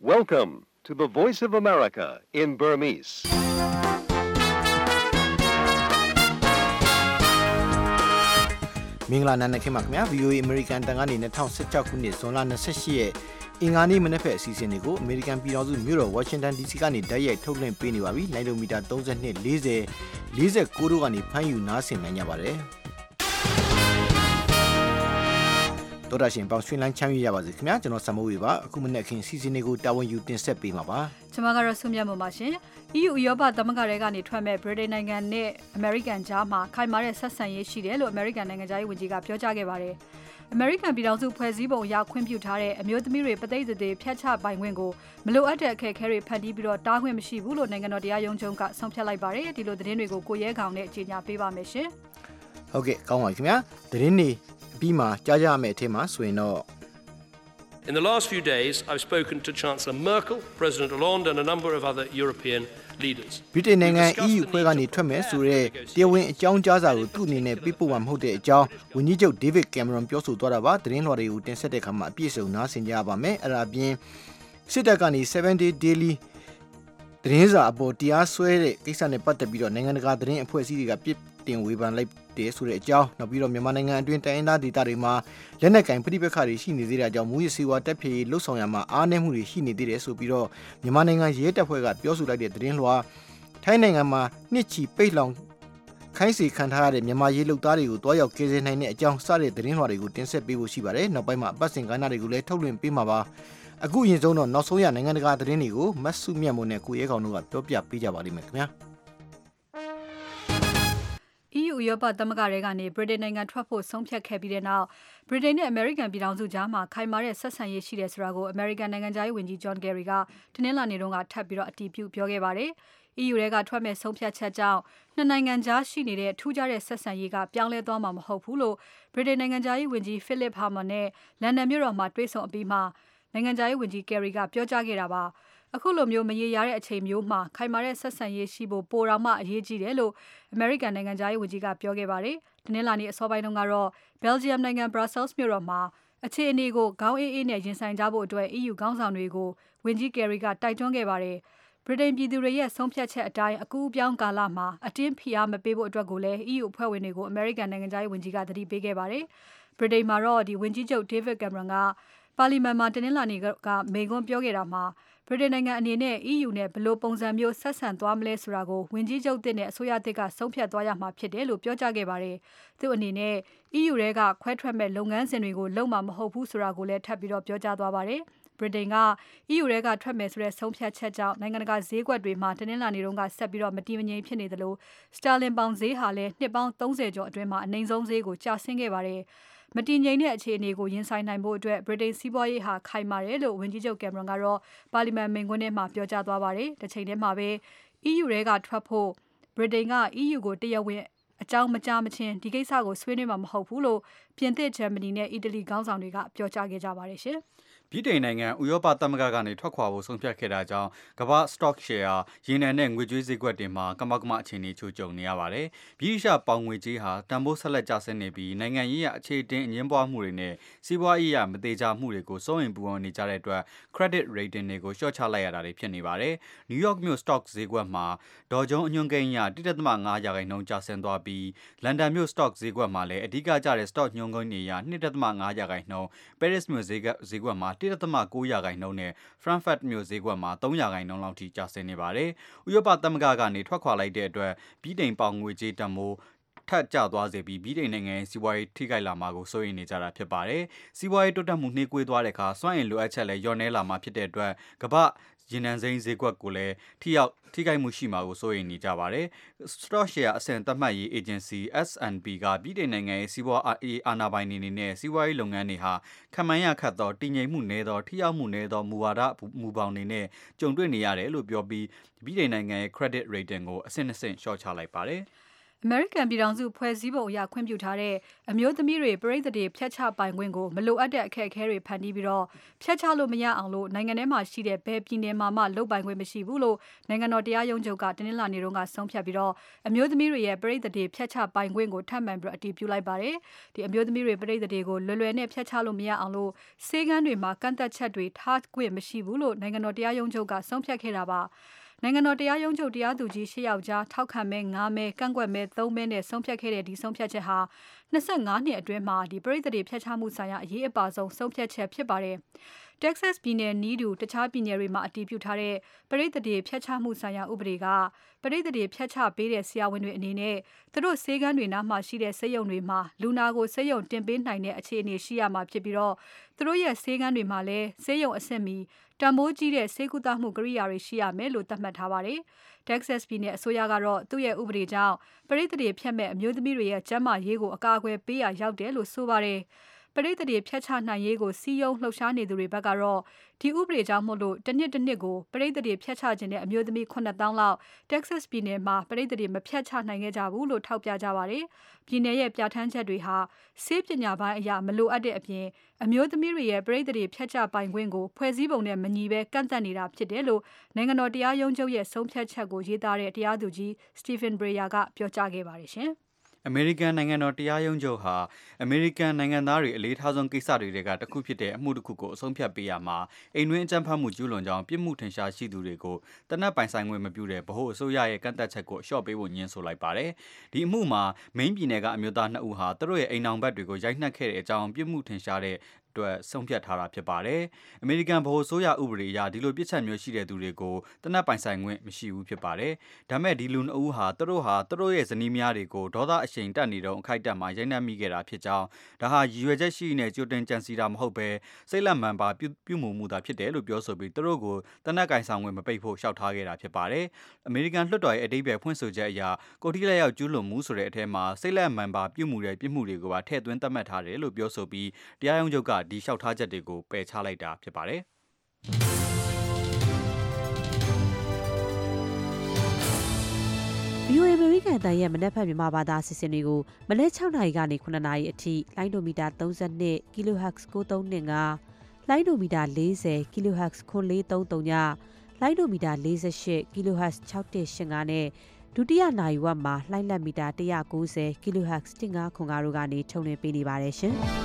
Welcome to the Voice of America in Burmese. ။မင်္ဂလာနံနက်ခင်းပါခင်ဗျာ VOA American တန်ကနေ2016ခုနှစ်ဇွန်လ28ရက်အင်္ဂါနေ့မနက်ဖက်အစီအစဉ်တွေကို American ပြည်တော်စုမြို့တော် Washington DC ကနေဓာတ်ရိုက်ထုတ်လွှင့်ပေးနေပါပြီ။လိုင်းဒိုမီတာ32 40 49တို့ကနေဖမ်းယူနားဆင်နိုင်ကြပါတယ်။တော်တာရှင်ပေါင်းရွှင်လန်းချမ်းမြေ့ရပါစေခင်ဗျာကျွန်တော်ဆမ်မိုးဝေပါအခုမနက်ခင်းစီစဉ်တွေကိုတာဝန်ယူတင်ဆက်ပေးမှာပါကျွန်မကတော့ဆုမြတ်မပါရှင် EU ဥရောပသမဂ္ဂတွေကနေထွက်မဲ့ဗြိတိန်နိုင်ငံနဲ့ American ကြားမှာခိုင်မာတဲ့ဆက်ဆံရေးရှိတယ်လို့ American နိုင်ငံသားရေးဝန်ကြီးကပြောကြားခဲ့ပါတယ် American ပြည်ထောင်စုဖွဲ့စည်းပုံအရခွင့်ပြုထားတဲ့အမျိုးသမီးတွေပသိသေးဖျက်ချပိုင်ခွင့်ကိုမလိုအပ်တဲ့အခက်အခဲတွေဖန်တီးပြီးတော့တားခွင့်မရှိဘူးလို့နိုင်ငံတော်တရားရုံးချုပ်ကဆုံးဖြတ်လိုက်ပါတယ်ဒီလိုသတင်းတွေကိုကိုရဲခေါင်နဲ့ကြေညာပေးပါမယ်ရှင်ဟုတ်ကဲ့ကောင်းပါခင်ဗျာသတင်းတွေပြီးမှကြားကြရမယ့်အထက်မှာဆိုရင်တော့ In the last few days, I've spoken to Chancellor Merkel, President Hollande and a number of other European leaders. ဗြိတိန်နိုင်ငံ EU ဖွဲ့ကနေထွက်မယ်ဆိုတဲ့တရားဝင်အကြောင်းကြားစာကိုသူ့အနေနဲ့ပေးပို့မှာမဟုတ်တဲ့အကြောင်းဝန်ကြီးချုပ် David Cameron ပြောဆိုသွားတာပါသတင်းလွှာတွေကိုတင်ဆက်တဲ့အခါမှာအပြည့်အစုံနားဆင်ကြပါမယ်အဲ့ဒါအပြင်စစ်တပ်ကနေ7 day daily သတင်းစာအပေါ်တရားစွဲတဲ့ကိစ္စနဲ့ပတ်သက်ပြီးတော့နိုင်ငံတကာသတင်းအဖွဲ့အစည်းတွေကပြစ်တင်ဝေဖန်လိုက်တယ်ဆိုတဲ့အကြောင်းနောက်ပြီးတော့မြန်မာနိုင်ငံအတွင်းတိုင်းရင်းသားဒေသတွေမှာလက်နက်ကင်ပြည်ပခါတွေရှိနေသေးတဲ့အကြောင်းမူရစီဝါတက်ဖြေလှုပ်ဆောင်ရမှာအားနည်းမှုတွေရှိနေသေးတယ်ဆိုပြီးတော့မြန်မာနိုင်ငံရဲတပ်ဖွဲ့ကပြောဆိုလိုက်တဲ့သတင်းလွှာထိုင်းနိုင်ငံမှာနှစ်ချီပိတ်လောင်ခိုင်းစေခံထားရတဲ့မြန်မာရေးလုပ်သားတွေကိုတွားရောက်ကယ်ဆယ်နိုင်တဲ့အကြောင်းစတဲ့သတင်းလွှာတွေကိုတင်ဆက်ပေးဖို့ရှိပါတယ်နောက်ပိုင်းမှာအပတ်စဉ်ကဏ္ဍတွေကိုလည်းထုတ်လွှင့်ပေးမှာပါအခုအရင်ဆုံးတော့နောက်ဆုံးရနိုင်ငံတကာသတင်းတွေကိုမတ်စုမြတ်မိုးနဲ့ကိုရဲကောင်တို့ကပြောပြပေးကြပါလိမ့်မယ်ခင်ဗျာ EU ဥရောပသမဂ္ဂတွေကနေဗြိတိန်နိုင်ငံထွက်ဖို့ဆုံးဖြတ်ခဲ့ပြီးတဲ့နောက်ဗြိတိန်နဲ့ American ပြည်ထောင်စုကြားမှာခိုင်မာတဲ့ဆက်ဆံရေးရှိတယ်ဆိုတာကို American နိုင်ငံသားရေးဝန်ကြီး John Kerry ကတနင်္လာနေ့တုန်းကထပ်ပြီးတော့အတည်ပြုပြောခဲ့ပါတယ်။ EU တွေကထွက်မဲ့ဆုံးဖြတ်ချက်ကြောင့်နှစ်နိုင်ငံကြားရှိနေတဲ့ထူးခြားတဲ့ဆက်ဆံရေးကပြောင်းလဲသွားမှာမဟုတ်ဘူးလို့ဗြိတိန်နိုင်ငံသားရေးဝန်ကြီး Philip Hammond နဲ့လန်ဒန်မြို့တော်မှာတွေ့ဆုံအပြီးမှာနိုင်ငံသားရေးဝန်ကြီး Kerry ကပြောကြားခဲ့တာပါ။အခုလိုမျိုးမရေရာတဲ့အချိန်မျိုးမှာခိုင်မာတဲ့ဆက်ဆံရေးရှိဖို့ပိုတောင်မှအရေးကြီးတယ်လို့ American နိုင်ငံသားရေးဝန်ကြီးကပြောခဲ့ပါတယ်။ဒီနေ့လာနေ့အစောပိုင်းတုန်းကတော့ Belgium နိုင်ငံ Brussels မြို့တော်မှာအခြေအနေကိုခေါင်းအေးနဲ့ရင်ဆိုင်ကြဖို့အတွက် EU ခေါင်းဆောင်တွေကိုဝန်ကြီး Kerry ကတိုက်တွန်းခဲ့ပါတယ်။ဗြိတိန်ပြည်သူတွေရဲ့ဆုံးဖြတ်ချက်အတိုင်းအကူအပြောင်းကာလမှာအတင်းဖိအားမပေးဖို့အတွက်ကိုလည်း EU အဖွဲ့ဝင်တွေကို American နိုင်ငံသားရေးဝန်ကြီးကသတိပေးခဲ့ပါတယ်။ဗြိတိန်မှာတော့ဝန်ကြီးချုပ် David Cameron ကပါလီမန်မှာတနင်္လာနေ့ကမိန့်ခွန်းပြောခဲ့တာမှာဗြိတိန်နိုင်ငံအနေနဲ့ EU နဲ့ဘယ်လိုပုံစံမျိုးဆက်ဆံသွားမလဲဆိုတာကိုဝန်ကြီးချုပ်တစ်နဲ့အစိုးရတစ်ကဆုံးဖြတ်သွားရမှာဖြစ်တယ်လို့ပြောကြားခဲ့ပါတယ်။သူအနေနဲ့ EU ထဲကခွဲထွက်မဲ့လုပ်ငန်းစဉ်တွေကိုလုပ်မှာမဟုတ်ဘူးဆိုတာကိုလည်းထပ်ပြီးတော့ပြောကြားသွားပါတယ်။ဗြိတိန်က EU ထဲကထွက်မယ်ဆိုတဲ့ဆုံးဖြတ်ချက်ကြောင့်နိုင်ငံတကာဈေးကွက်တွေမှာတနင်္လာနေ့တုန်းကဆက်ပြီးတော့မတည်မငြိမ်ဖြစ်နေသလိုစတာလင်ပေါင်ဈေးဟာလည်းနှစ်ပေါင်း30ကျော်အတွင်းမှာအနည်းဆုံးဈေးကိုကျဆင်းခဲ့ပါတယ်။မတည်ငြိမ်တဲ့အခြေအနေကိုရင်ဆိုင်နိုင်ဖို့အတွက်ဗြိတိန်စီးပွားရေးဟာခိုင်မာတယ်လို့ဝန်ကြီးချုပ် Cameron ကတော့ပါလီမန်မိန့်ခွန်းထဲမှာပြောကြားသွားပါတယ်။တစ်ချိန်တည်းမှာပဲ EU ထဲကထွက်ဖို့ဗြိတိန်က EU ကိုတရားဝင်အကြောင်းမကြားမချင်းဒီကိစ္စကိုဆွေးနွေးမှာမဟုတ်ဘူးလို့ပြင်သစ်ဂျာမနီနဲ့အီတလီခေါင်းဆောင်တွေကပြောကြားခဲ့ကြပါတယ်ရှင်။ဗြိတိန်နိုင်ငံဥရောပသမဂ္ဂကနေထွက်ခွာဖို့ဆုံးဖြတ်ခဲ့တာကြောင့်ကမ္ဘာ stock share ရေနံနဲ့ငွေကြေးဈေးကွက်တွေမှာကမောက်ကမအခြေအနေချိုးကြုံနေရပါတယ်။ဗြိတိရှပေါင်ငွေကြေးဟာတန်ဖိုးဆက်လက်ကျဆင်းနေပြီးနိုင်ငံရေးရအခြေအတင်အငင်းပွားမှုတွေနဲ့စီးပွားရေးရမသေးချမှုတွေကိုစိုးရိမ်ပူပန်နေကြတဲ့အတွက် credit rating တွေကိုလျှော့ချလိုက်ရတာတွေဖြစ်နေပါတယ်။ New York မြို့ stock ဈေးကွက်မှာဒေါ်ဂျုံအညွှန်းကိန်းရ 1.5 ရာခိုင်နှုန်းကျဆင်းသွားပြီးလန်ဒန်မြို့ stock ဈေးကွက်မှာလည်းအဓိကကျတဲ့ stock ညွှန်းကိန်းတွေရ 2.5 ရာခိုင်နှုန်း Paris မြို့ဈေးကွက်မှာ 1.9 ရာခိုင်နှုန်းနဲ့ Frankfurt မြို့ဈေးကွက်မှာ 3 ရာခိုင်နှုန်းလောက်ထိကျဆင်းနေပါတယ်။ဥရောပသမဂ္ဂကနေထွက်ခွာလိုက်တဲ့အတွက်ဗြိတိန်ပေါင်ငွေကြေးတန်ဖိုးထပ်ကျသွားစေပြီးဗြိတိန်နိုင်ငံရဲ့စီးပွားရေးထိခိုက်လာမှာကိုစိုးရိမ်နေကြတာဖြစ်ပါတယ်။စီးပွားရေးတိုးတက်မှုနှေးကွေးသွားတဲ့အခါစွမ်းအင်လိုအပ်ချက်လည်းလျော့နည်းလာမှာဖြစ်တဲ့အတွက်ကမ္ဘာရေနံစိမ်းဈေးကွက်ကိုလည်းထိခိုက်မှုရှိမှာကိုစိုးရိမ်နေကြပါတယ်။ Stock Share အဆင့်သတ်မှတ်ရေး Agency S&P ကဗြိတိန်နိုင်ငံရဲ့စီးပွားရေးအာဏာပိုင်တွေအနေနဲ့စီးပွားရေးလုပ်ငန်းတွေဟာခံမှန်းရခတ်သောတည်ငြိမ်မှုနည်းသောထိရောက်မှုနည်းသောမူဝါဒမူပေါင်းတွေနဲ့ကြုံတွေ့နေရတယ်လို့ပြောပြီးဗြိတိန်နိုင်ငံရဲ့ credit rating ကိုအဆင့်2ဆင့်လျှော့ချလိုက်ပါတယ်။ American ပြည်ထောင်စုဖွဲ့စည်းပုံအရခွင့်ပြုထားတဲ့အမျိုးသမီးတွေပြည်သူတွေဖျက်ချပိုင်ခွင့်ကိုမလိုအပ်တဲ့အခက်အခဲတွေဖန်တီးပြီးတော့ဖျက်ချလို့မရအောင်လို့နိုင်ငံထဲမှာရှိတဲ့ဘယ်ပြည်နယ်မှာမှလုပ်ပိုင်ခွင့်မရှိဘူးလို့နိုင်ငံတော်တရားရုံးချုပ်ကတနင်္လာနေ့တုန်းကဆုံးဖြတ်ပြီးတော့အမျိုးသမီးတွေရဲ့ပြည်သူတွေဖျက်ချပိုင်ခွင့်ကိုထပ်မံပြီးအတည်ပြုလိုက်ပါတယ်ဒီအမျိုးသမီးတွေပြည်သူတွေကိုလွယ်လွယ်နဲ့ဖျက်ချလို့မရအောင်လို့စေကန်းတွေမှာကန့်သက်ချက်တွေထားခွင့်မရှိဘူးလို့နိုင်ငံတော်တရားရုံးချုပ်ကဆုံးဖြတ်ခဲ့တာပါနိုင်ငံတော်တရားရုံးချုပ်တရားသူကြီး၈ယောက်ကြားထောက်ခံမဲ9မဲကန့်ကွက်မဲ3မဲနဲ့ဆုံးဖြတ်ခဲ့တဲ့ဒီဆုံးဖြတ်ချက်ဟာ25နှစ်အတွင်းမှာဒီပြည်သူတွေဖျက်ချမှုဆိုင်ရာအရေးအပါဆုံးဆုံးဖြတ်ချက်ဖြစ်ပါတယ်။ Texas ပြည်နယ်နီးတူတခြားပြည်နယ်တွေမှာအတည်ပြုထားတဲ့ပြည်သူတွေဖျက်ချမှုဆိုင်ရာဥပဒေကပြည်သူတွေဖျက်ချပေးတဲ့ဆရာဝန်တွေအနေနဲ့သူတို့ဆေးကန်းတွေနားမှာရှိတဲ့ဆေးရုံတွေမှာလူနာကိုဆေးရုံတင်ပေးနိုင်တဲ့အခြေအနေရှိရမှာဖြစ်ပြီးတော့သူတို့ရဲ့ဆေးကန်းတွေမှာလည်းဆေးရုံအဆင့်မီတန်မိုးကြီးတဲ့ဆေးကုသမှုကိရိယာတွေရှိရမယ်လို့သတ်မှတ်ထားပါတယ်။ Texas ပြည်နယ်အစိုးရကတော့သူ့ရဲ့ဥပဒေကြောင့်ပြည်သူတွေဖျက်မဲ့အမျိုးသမီးတွေရဲ့ကျန်းမာရေးကိုအကာအကွယ်ပေးရရောက်တယ်လို့ဆိုပါတယ်။ပြည်သူတွေဖျက်ချနိုင်ရေးကိုစီးယုံလှုပ်ရှားနေသူတွေဘက်ကတော့ဒီဥပဒေကြောင့်မို့လို့တစ်နှစ်ကိုပြည်သူတွေဖျက်ချခြင်းတဲ့အမျိုးသမီး9000လောက် Texas ပြည်နယ်မှာပြည်သူတွေမဖျက်ချနိုင်ခဲ့ကြဘူးလို့ထောက်ပြကြပါတယ်။ပြည်နယ်ရဲ့ပြဋ္ဌာန်းချက်တွေဟာဆေးပညာပိုင်းအရာမလိုအပ်တဲ့အပြင်အမျိုးသမီးတွေရဲ့ပြည်သူတွေဖျက်ချပိုင်ခွင့်ကိုဖွဲ့စည်းပုံနဲ့မညီဘဲကန့်သတ်နေတာဖြစ်တယ်လို့နိုင်ငံတော်တရားရုံးချုပ်ရဲ့ဆုံးဖြတ်ချက်ကိုရေးသားတဲ့တရားသူကြီး Stephen Breyer ကပြောကြားခဲ့ပါတယ်ရှင်။အမေရိကန်နိုင်ငံတော်တရားရုံးချုပ်ဟာအမေရိကန်နိုင်ငံသားတွေအလေးထားဆုံးကိစ္စတွေကတစ်ခုဖြစ်တဲ့အမှုတစ်ခုကိုအဆုံးဖြတ်ပေးရမှာအိမ်တွင်းအကြမ်းဖက်မှုကျူးလွန်ကြောင်းပြစ်မှုထင်ရှားရှိသူတွေကိုတနက်ပိုင်ဆိုင်ခွင့်မပြုတဲ့ဗဟိုအစိုးရရဲ့ကန့်သတ်ချက်ကိုအလျှော့ပေးဖို့ညှင်းဆိုလိုက်ပါတယ်။ဒီအမှုမှာမိန်းပြည်နယ်ကအမျိုးသား2ဦးဟာသူတို့ရဲ့အိမ်အောင်ဘက်တွေကိုရိုက်နှက်ခဲ့တဲ့အကြောင်းပြစ်မှုထင်ရှားတဲ့အတွက်ဆုံးဖြတ်ထားတာဖြစ်ပါတယ်။အမေရိကန်ဗဟိုအစိုးရဥပဒေအရဒီလိုပြစ်ချက်မျိုးရှိတဲ့သူတွေကိုတနက်ပိုင်ဆိုင်ခွင့်မရှိဘူးဖြစ်ပါတယ်။ဒါမဲ့ဒီလူ2ဦးဟာသူတို့ရဲ့ဇနီးများတွေကိုဒေါသအရှိန်တက်နေတော့အခိုက်အတန့်မှာရိုက်နှက်မိခဲ့တာဖြစ်ကြောင်းဒါဟာရည်ရွယ်ချက်ရှိနေကြိုတင်ကြံစည်တာမဟုတ်ပဲစိတ်လက်မှန်ပါပြုမှုမှုသာဖြစ်တယ်လို့ပြောဆိုပြီးသူတို့ကိုတနက်ကိုင်ဆောင်ခွင့်မပိတ်ဖို့လျှောက်ထားခဲ့တာဖြစ်ပါတယ်။အမေရိကန်လွှတ်တော်ရဲ့အဓိပ္ပာယ်ဖွင့်ဆိုချက်အရကိုတိလက်ရောက်ကျူးလွန်မှုဆိုတဲ့အထက်မှာစိတ်လက်မှန်ပါပြုမှုတဲ့ပြစ်မှုတွေကိုပါထည့်သွင်းသတ်မှတ်ထားတယ်လို့ပြောဆိုပြီးတရားရုံးချုပ်ကဒီလျှောက်ထားချက်တွေကိုပယ်ချလိုက်တာဖြစ်ပါတယ်။ VOA အမေရိကန်တန်ရဲ့မနက်ဖြန်မြန်မာဘာသာအစီအစဉ်တွေကိုမနက်6နာရီကနေ9နာရီအထိလိုင်းဒိုမီတာ32 kHz 9325လိုင်းဒိုမီတာ40 kHz 9330ညလိုင်းဒိုမီတာ48 kHz 6185နဲ့ဒုတိယနာရီဝက်မှာလိုင်းလက်မီတာ190 kHz 1505တို့ကနေထုတ်လွှင့်ပေးနေပါတယ်ရှင်။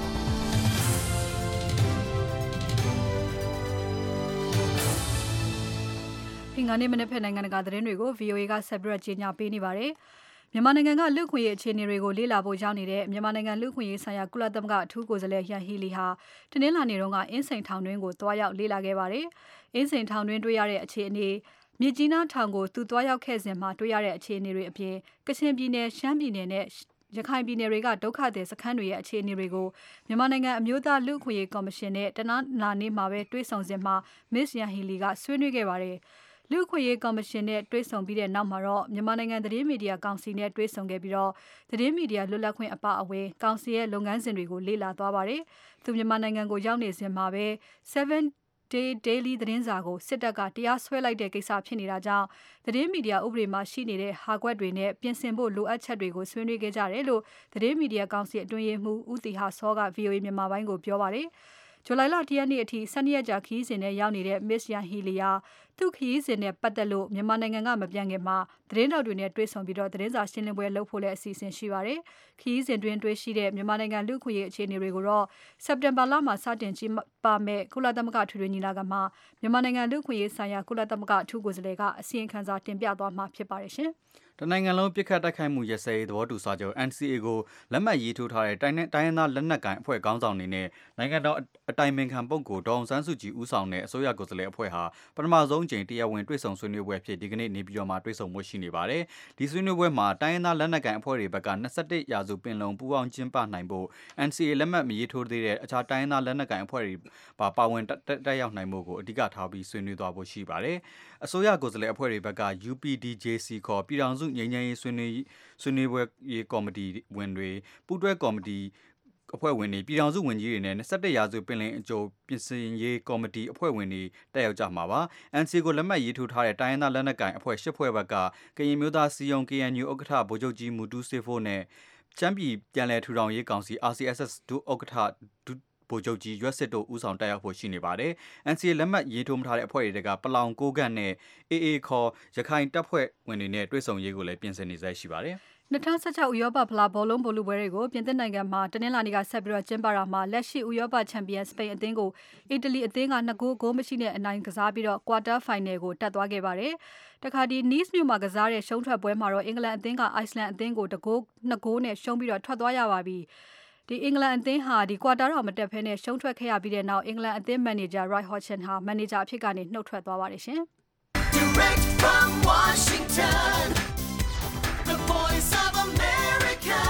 ဒီငါနေ့မနေ့ဖက်နိုင်ငံတကာသတင်းတွေကို VOA ကဆက်ပြီးကြီးညာပေးနေပါတယ်။မြန်မာနိုင်ငံကလူ့ခွင့်ရေးအခြေအနေတွေကိုလေ့လာဖို့ရောက်နေတဲ့မြန်မာနိုင်ငံလူ့ခွင့်ရေးဆိုင်ရာကုလသမဂ္ဂအထူးကိုယ်စားလှယ်ယန်ဟီလီဟာတနင်္လာနေ့တုန်းကအင်းစိန်ထောင်တွင်းကိုတွားရောက်လေ့လာခဲ့ပါတယ်။အင်းစိန်ထောင်တွင်းတွေ့ရတဲ့အခြေအနေမြစ်ကြီးနားထောင်ကိုသူတွားရောက်ခဲ့စဉ်မှာတွေ့ရတဲ့အခြေအနေတွေအပြင်ကချင်ပြည်နယ်ရှမ်းပြည်နယ်နဲ့ရခိုင်ပြည်နယ်တွေကဒုက္ခသည်စခန်းတွေရဲ့အခြေအနေတွေကိုမြန်မာနိုင်ငံအမျိုးသားလူ့အခွင့်အရေးကော်မရှင်နဲ့တနင်္လာနေ့မှာပဲတွေ့ဆုံစဉ်မှာ Miss Yang Hee Lee ကဆွေးနွေးခဲ့ပါတယ်။လူ့အခွင့်အရေးကော်မရှင်နဲ့တွေ့ဆုံပြီးတဲ့နောက်မှာတော့မြန်မာနိုင်ငံသတင်းမီဒီယာကောင်စီနဲ့တွေ့ဆုံခဲ့ပြီးတော့သတင်းမီဒီယာလွတ်လပ်ခွင့်အပအဝေးကောင်စီရဲ့လုပ်ငန်းစဉ်တွေကိုလေ့လာသွားပါတယ်။သူမြန်မာနိုင်ငံကိုရောက်နေစဉ်မှာပဲ7Day Daily သတင်းစာကိုစစ်တပ်ကတရားစွဲလိုက်တဲ့ကိစ္စဖြစ်နေတာကြောင့်သတင်းမီဒီယာဥပဒေမှာရှိနေတဲ့ဟာကွက်တွေနဲ့ပြင်ဆင်ဖို့လိုအပ်ချက်တွေကိုဆွေးနွေးခဲ့ကြတယ်လို့သတင်းမီဒီယာကောင်စီအတွင်းရေးမှူးဦးတီဟာစောက VOA မြန်မာပိုင်းကိုပြောပါတယ်။ဇူလိုင်လ1ရက်နေ့အထိ12ရက်ကြာခရီးစဉ်နဲ့ရောက်နေတဲ့ Miss Yang Hee Lee ဟာသူ့ခရီးစဉ်နဲ့ပတ်သက်လို့မြန်မာနိုင်ငံကမပြန်ခင်မှာသတင်းတောက်တွေနဲ့တွေ့ဆုံပြီးတော့သတင်းစာရှင်းလင်းပွဲလုပ်ဖို့လည်းအစီအစဉ်ရှိပါတယ်။ခရီးစဉ်တွင်တွေ့ရှိတဲ့မြန်မာနိုင်ငံလူ့အခွင့်အရေးအခြေအနေတွေကိုတော့စက်တင်ဘာလမှာစတင်ကျင်းပမယ့်ကုလသမဂ္ဂထွေထွေညီလာခံမှာမြန်မာနိုင်ငံလူ့အခွင့်အရေးဆိုင်ရာကုလသမဂ္ဂအထူးကိုယ်စားလှယ်ကအစီရင်ခံစာတင်ပြသွားမှာဖြစ်ပါတယ်ရှင်။တနိုင်ငံလုံးပြစ်ခတ်တိုက်ခိုက်မှုရစဲသဘောတူစာချုပ် NCA ကိုလက်မှတ်ရေးထိုးထားတဲ့တိုင်းရင်းသားလက်နက်ကိုင်အဖွဲ့ခေါင်းဆောင်တွေနဲ့နိုင်ငံတော်အတိုင်ပင်ခံပုဂ္ဂိုလ်ဒေါအောင်ဆန်းစုကြည်ဦးဆောင်တဲ့အစိုးရကိုယ်စားလှယ်အဖွဲ့ဟာပထမဆုံးအကြိမ်တရားဝင်တွေ့ဆုံဆွေးနွေးပွဲဖြစ်ဒီကနေ့နေပြည်တော်မှာတွေ့ဆုံမှုရှိနေပါတယ်။ဒီဆွေးနွေးပွဲမှာတိုင်းရင်းသားလက်နက်ကိုင်အဖွဲ့တွေဘက်က21ရာစုပင်လုံပူးပေါင်းကျင်းပနိုင်ဖို့ NCA လက်မှတ်မရေးထိုးသေးတဲ့အခြားတိုင်းရင်းသားလက်နက်ကိုင်အဖွဲ့တွေပါဝင်တက်ရောက်နိုင်မှုကိုအဓိကထားပြီးဆွေးနွေးသွားဖို့ရှိပါတယ်။အစိုးရကိုယ်စားလှယ်အဖွဲ့တွေဘက်က UPDJC ခေါ်ပြည်ထောင်စုငြိမ်းချမ်းရေးဆွေးနွေးပွဲကော်မတီဝင်တွေပူးတွဲကော်မတီအဖွဲ့ဝင်တွေပြည်ထောင်စုဝန်ကြီးတွေနဲ့17ရာစုပင်လယ်အကျိုးပြင်ဆင်ရေးကော်မတီအဖွဲ့ဝင်တွေတက်ရောက်ကြမှာပါ NCA ကိုလက်မှတ်ရေးထိုးထားတဲ့တိုင်းရင်းသားလက်နက်ကိုင်အဖွဲ့10ဖွဲ့ဘက်ကကရင်မျိုးသားစီယုံ KNU ဥက္ကဋ္ဌဗိုလ်ချုပ်ကြီးမူတူးစေဖို့နဲ့ချမ်းပြည်ပြန်လည်ထူထောင်ရေးကောင်စီ RCSS ဒုဥက္ကဋ္ဌဗိုလ်ချုပ်ကြီးရွက်စစ်တို့ဦးဆောင်တက်ရောက်ဖို့ရှိနေပါတယ် NCA လက်မှတ်ရေးထိုးမထားတဲ့အဖွဲ့တွေကပလောင်ကိုကန့်နဲ့ AA ခေါ်ရခိုင်တပ်ဖွဲ့ဝင်တွေနဲ့တွေ့ဆုံရေးကိုလည်းပြင်ဆင်နေဆဲရှိပါတယ် 2016ဥရောပဖလားဘောလုံးဘောလူပွဲတွေကိုပြင်သစ်နိုင်ငံမှာတနင်္လာနေ့ကဆက်ပြီးကျင်းပတာမှာလက်ရှိဥရောပချန်ပီယံစပိန်အသင်းကိုအီတလီအသင်းက2ဂိုးမရှိနဲ့အနိုင်ကစားပြီးကွာတာဖိုင်နယ်ကိုတက်သွားခဲ့ပါတယ်။တခါဒီ Nice မြို့မှာကစားတဲ့ရှုံးထွက်ပွဲမှာတော့အင်္ဂလန်အသင်းကအိုက်စလန်အသင်းကို2ဂိုးနဲ့ရှုံးပြီးထွက်သွားရပါပြီ။ဒီအင်္ဂလန်အသင်းဟာဒီကွာတာတော့မတက်ဘဲနဲ့ရှုံးထွက်ခဲ့ရပြီးတဲ့နောက်အင်္ဂလန်အသင်းမန်နေဂျာ Roy Hodgson ဟာမန်နေဂျာအဖြစ်ကနေနှုတ်ထွက်သွားပါတယ်ရှင်။ Direct from Washington The Voice of America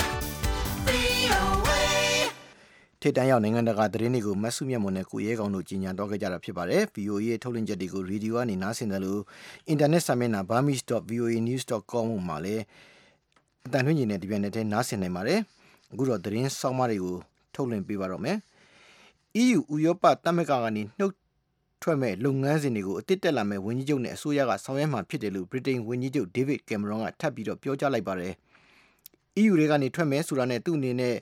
VOA ထိပ်တန်းရောက်နိုင်ငံတကာသတင်းတွေကိုမတ်စုမြတ်မွန်နဲ့ကိုရဲကောင်တို့ကြီးညာတော့ခဲ့ကြတာဖြစ်ပါတယ်။ VOA ရဲ့ထုတ်လွှင့်ချက်တွေကိုရေဒီယိုကနေနားဆင်တယ်လို့အင်တာနက်စာမျက်နှာ burmese.voanews.com မှာလည်းအတန်ထွင်းကျင်တဲ့ဒီပြန်နဲ့နားဆင်နိုင်ပါတယ်။အခုတော့သတင်းဆောင်းပါးတွေကိုထုတ်လွှင့်ပေးပါတော့မယ်။ EU ဥရောပသမဂ္ဂကနေနှုတ်ထွက်မဲ့လုပ်ငန်းစဉ်တွေကိုအတစ်တက်လာမဲ့ဝန်ကြီးချုပ်နဲ့အစိုးရကဆောင်ရွက်မှာဖြစ်တယ်လို့ဗြိတိန်ဝန်ကြီးချုပ် David Cameron ကထပ်ပြီးတော့ပြောကြားလိုက်ပါတယ်။ EU တွေကနေထွက်မယ်ဆိုတာနဲ့သူ့အနေနဲ့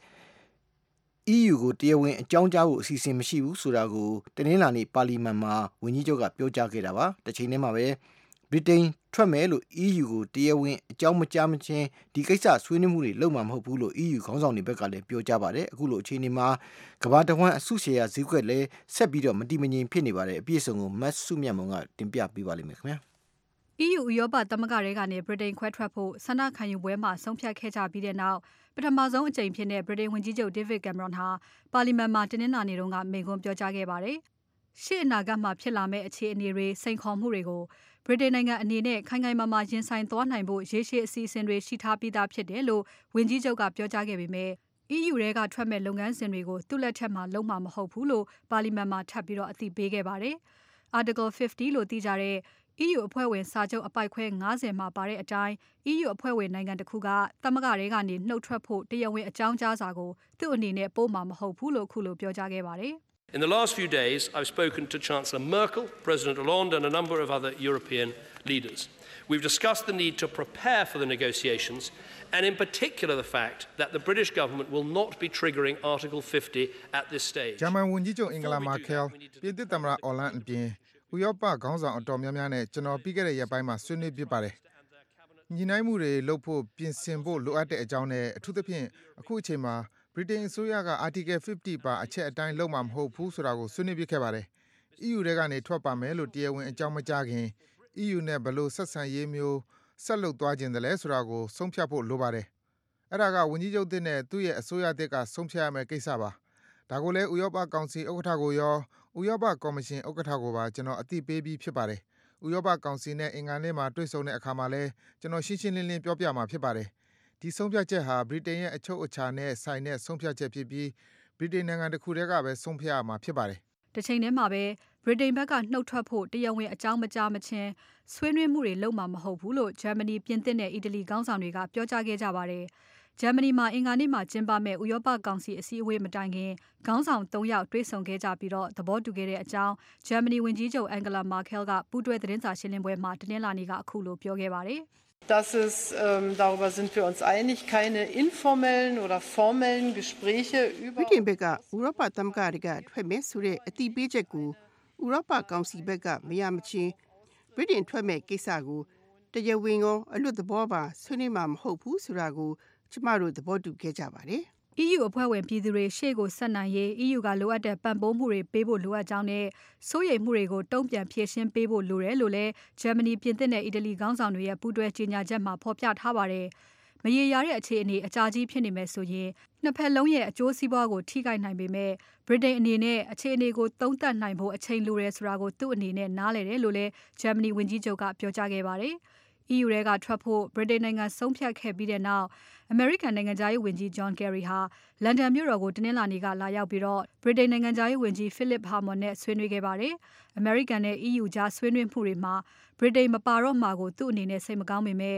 EU ကိုတရားဝင်အကြောင်းကြားဖို့အစီအစဉ်မရှိဘူးဆိုတာကိုတနင်္လာနေ့ပါလီမန်မှာဝန်ကြီးချုပ်ကပြောကြားခဲ့တာပါ။တစ်ချိန်တည်းမှာပဲဗြိတိန်ထွက်မယ်လို့ EU ကိုတရားဝင်အကြောင်းမကြားမချင်းဒီကိစ္စဆွေးနွေးမှုတွေလုပ်မှာမဟုတ်ဘူးလို့ EU ခေါင်းဆောင်တွေဘက်ကလည်းပြောကြားပါတယ်။အခုလိုအခြေအနေမှာကမ္ဘာတဝန်းအစုရှယ်ယာဈေးကွက်လည်းဆက်ပြီးတော့မတည်မငြိမ်ဖြစ်နေပါတယ်။အပြည့်အစုံကိုမတ်စုမြတ်မုံကတင်ပြပေးပါလိမ့်မယ်ခင်ဗျာ။ EU ဥရောပသမဂ္ဂတွေကနေဗြိတိန်ခွဲထွက်ဖို့ဆန္ဒခံယူပွဲမှာဆုံးဖြတ်ခဲ့ကြပြီးတဲ့နောက်ပထမဆုံးအကြိမ်ဖြစ်တဲ့ဗြိတိန်ဝန်ကြီးချုပ် David Cameron ဟာပါလီမန်မှာတနင်္လာနေ့ကမိန့်ခွန်းပြောကြားခဲ့ပါတယ်။ရှေ့အနာဂတ်မှာဖြစ်လာမယ့်အခြေအနေတွေစိန်ခေါ်မှုတွေကိုဗြိတိန်နိုင်ငံအနေနဲ့ခိုင်ခိုင်မာမာရင်ဆိုင်သွားနိုင်ဖို့ရေရှည်အစီအစဉ်တွေရှိထားပြီးသားဖြစ်တယ်လို့ဝန်ကြီးချုပ်ကပြောကြားခဲ့ပေမဲ့ EU ထဲကထွက်မဲ့လုပ်ငန်းစဉ်တွေကိုသူ့လက်ထက်မှာလုံးမှာမဟုတ်ဘူးလို့ပါလီမန်မှာထပ်ပြီးအသိပေးခဲ့ပါတယ်။ Article 50လို့သိကြတဲ့EU အဖွဲ့ဝင်စာချုပ်အပိုက်ခွဲ90မှာပါတဲ့အတိုင်း EU အဖွဲ့ဝင်နိုင်ငံတစ်ခုကသမဂ္ဂတွေကနေနှုတ်ထွက်ဖို့တရားဝင်အကြောင်းကြားစာကိုသူ့အနေနဲ့ပို့မှာမဟုတ်ဘူးလို့ခုလိုပြောကြားခဲ့ပါတယ်။ In the last few days, I've spoken to Chancellor Merkel, President Hollande and a number of other European leaders. We've discussed the need to prepare for the negotiations and in particular the fact that the British government will not be triggering Article 50 at this stage. ဂျာမန်ဝန်ကြီးချုပ်အင်္ဂလာမာကယ်ပြည်သစ်သမ္မတအော်လန်အပြင်ဥရောပခေါင်းဆောင်အတော်များများနဲ့ကျွန်တော်ပြီးခဲ့တဲ့ရက်ပိုင်းမှာဆွေးနွေးပြပါတယ်။ညီနိုင်မှုတွေလုပ်ဖို့ပြင်ဆင်ဖို့လိုအပ်တဲ့အကြောင်းနဲ့အထူးသဖြင့်အခုအချိန်မှာဗြိတိန်အစိုးရက Article 50ပါအချက်အတိုင်းလုပ်မှာမဟုတ်ဘူးဆိုတာကိုဆွေးနွေးပြခဲ့ပါတယ်။ EU ထဲကနေထွက်ပါမယ်လို့တရားဝင်အကြောင်းမကြားခင် EU နဲ့ဘယ်လိုဆက်ဆံရေးမျိုးဆက်လုပ်သွားခြင်းတလဲဆိုတာကိုဆုံးဖြတ်ဖို့လိုပါတယ်။အဲ့ဒါကဝန်ကြီးချုပ်သစ်နဲ့သူ့ရဲ့အစိုးရသစ်ကဆုံးဖြတ်ရမယ့်ကိစ္စပါ။ဒါကိုလည်းဥရောပကောင်စီဥက္ကဋ္ဌကိုရောဥရောပကော်မရှင်ဥက္ကဋ္ဌကိုပါကျွန်တော်အသိပေးပြီးဖြစ်ပါတယ်။ဥရောပကောင်စီနဲ့အင်္ဂါနေ့မှာတွေ့ဆုံတဲ့အခါမှာလည်းကျွန်တော်ရှင်းရှင်းလင်းလင်းပြောပြမှာဖြစ်ပါတယ်။ဒီဆုံးဖြတ်ချက်ဟာဗြိတိန်ရဲ့အချုပ်အခြာနဲ့ဆိုင်တဲ့ဆုံးဖြတ်ချက်ဖြစ်ပြီးဗြိတိန်နိုင်ငံတစ်ခုတည်းကပဲဆုံးဖြတ်ရမှာဖြစ်ပါတယ်။တစ်ချိန်တည်းမှာပဲဗြိတိန်ဘက်ကနှုတ်ထွက်ဖို့တရားဝင်အကြောင်းမကြားမချင်းဆွေးနွေးမှုတွေလုပ်မှာမဟုတ်ဘူးလို့ဂျာမနီပြင်သစ်နဲ့အီတလီခေါင်းဆောင်တွေကပြောကြားခဲ့ကြပါတယ်။ဂျာမနီမှာအင်္ဂါနေ့မှာကျင်းပမဲ့ဥရောပကောင်စီအစည်းအဝေးမတိုင်ခင်ခေါင်းဆောင်3ယောက်တွေ့ဆုံခဲ့ကြပြီးသဘောတူခဲ့တဲ့အကြောင်းဂျာမနီဝန်ကြီးချုပ်အန်ဂလာမာကယ်ကပူးတွဲသတင်းစာရှင်းလင်းပွဲမှာတနင်္လာနေ့ကအခုလိုပြောခဲ့ပါတယ်။ Darüber sind wir uns einig, keine informellen oder formellen Gespräche über ဗြိတိန်ဘက်ကဥရောပသမဂ္ဂတွေကထွက်မယ်ဆိုတဲ့အတည်ပြုချက်ကိုဥရောပကောင်စီဘက်ကမရမချင်းဗြိတိန်ထွက်မဲ့ကိစ္စကိုတရားဝင်ရောအလွတ်သဘောပါဆွေးနွေးမှာမဟုတ်ဘူးဆိုတာကိုကျမတို့သဘောတူခဲ့ကြပါတယ်။ EU အဖွဲ့ဝင်ပြည်သူတွေရှေ့ကိုဆက်နိုင်ရေး EU ကလိုအပ်တဲ့ပံ့ပိုးမှုတွေပေးဖို့လိုအပ်ကြောင်းနဲ့စိုးရိမ်မှုတွေကိုတုံ့ပြန်ဖြေရှင်းပေးဖို့လိုတယ်လို့လည်းဂျာမနီပြင်သစ်နဲ့အီတလီခေါင်းဆောင်တွေရဲ့ပူးတွဲကြေညာချက်မှာဖော်ပြထားပါတယ်။မရေရာတဲ့အခြေအနေအကြာကြီးဖြစ်နေမယ်ဆိုရင်နှစ်ဖက်လုံးရဲ့အကျိုးစီးပွားကိုထိခိုက်နိုင်ပေမဲ့ဗြိတိန်အနေနဲ့အခြေအနေကိုသုံးသပ်နိုင်ဖို့အချိန်လိုတယ်ဆိုတာကိုသူ့အနေနဲ့နားလည်တယ်လို့လည်းဂျာမနီဝန်ကြီးချုပ်ကပြောကြားခဲ့ပါတယ်။ EU ထဲကထွက်ဖို့ဗြိတိန်နိုင်ငံဆုံးဖြတ်ခဲ့ပြီးတဲ့နောက်အမေရိကန်နိုင်ငံသားရေးဝန်ကြီး John Kerry ဟာလန်ဒန်မြို့တော်ကိုတနင်္လာနေ့ကလာရောက်ပြီးဗြိတိန်နိုင်ငံသားရေးဝန်ကြီး Philip Hammond နဲ့ဆွေးနွေးခဲ့ပါတယ်။ အမေရိကန်နဲ့ EU ကြားဆွေးနွေးမှုတွေမှာဗြိတိန်မပါတော့မှာကိုသူ့အနေနဲ့စိတ်မကောင်းပေမဲ့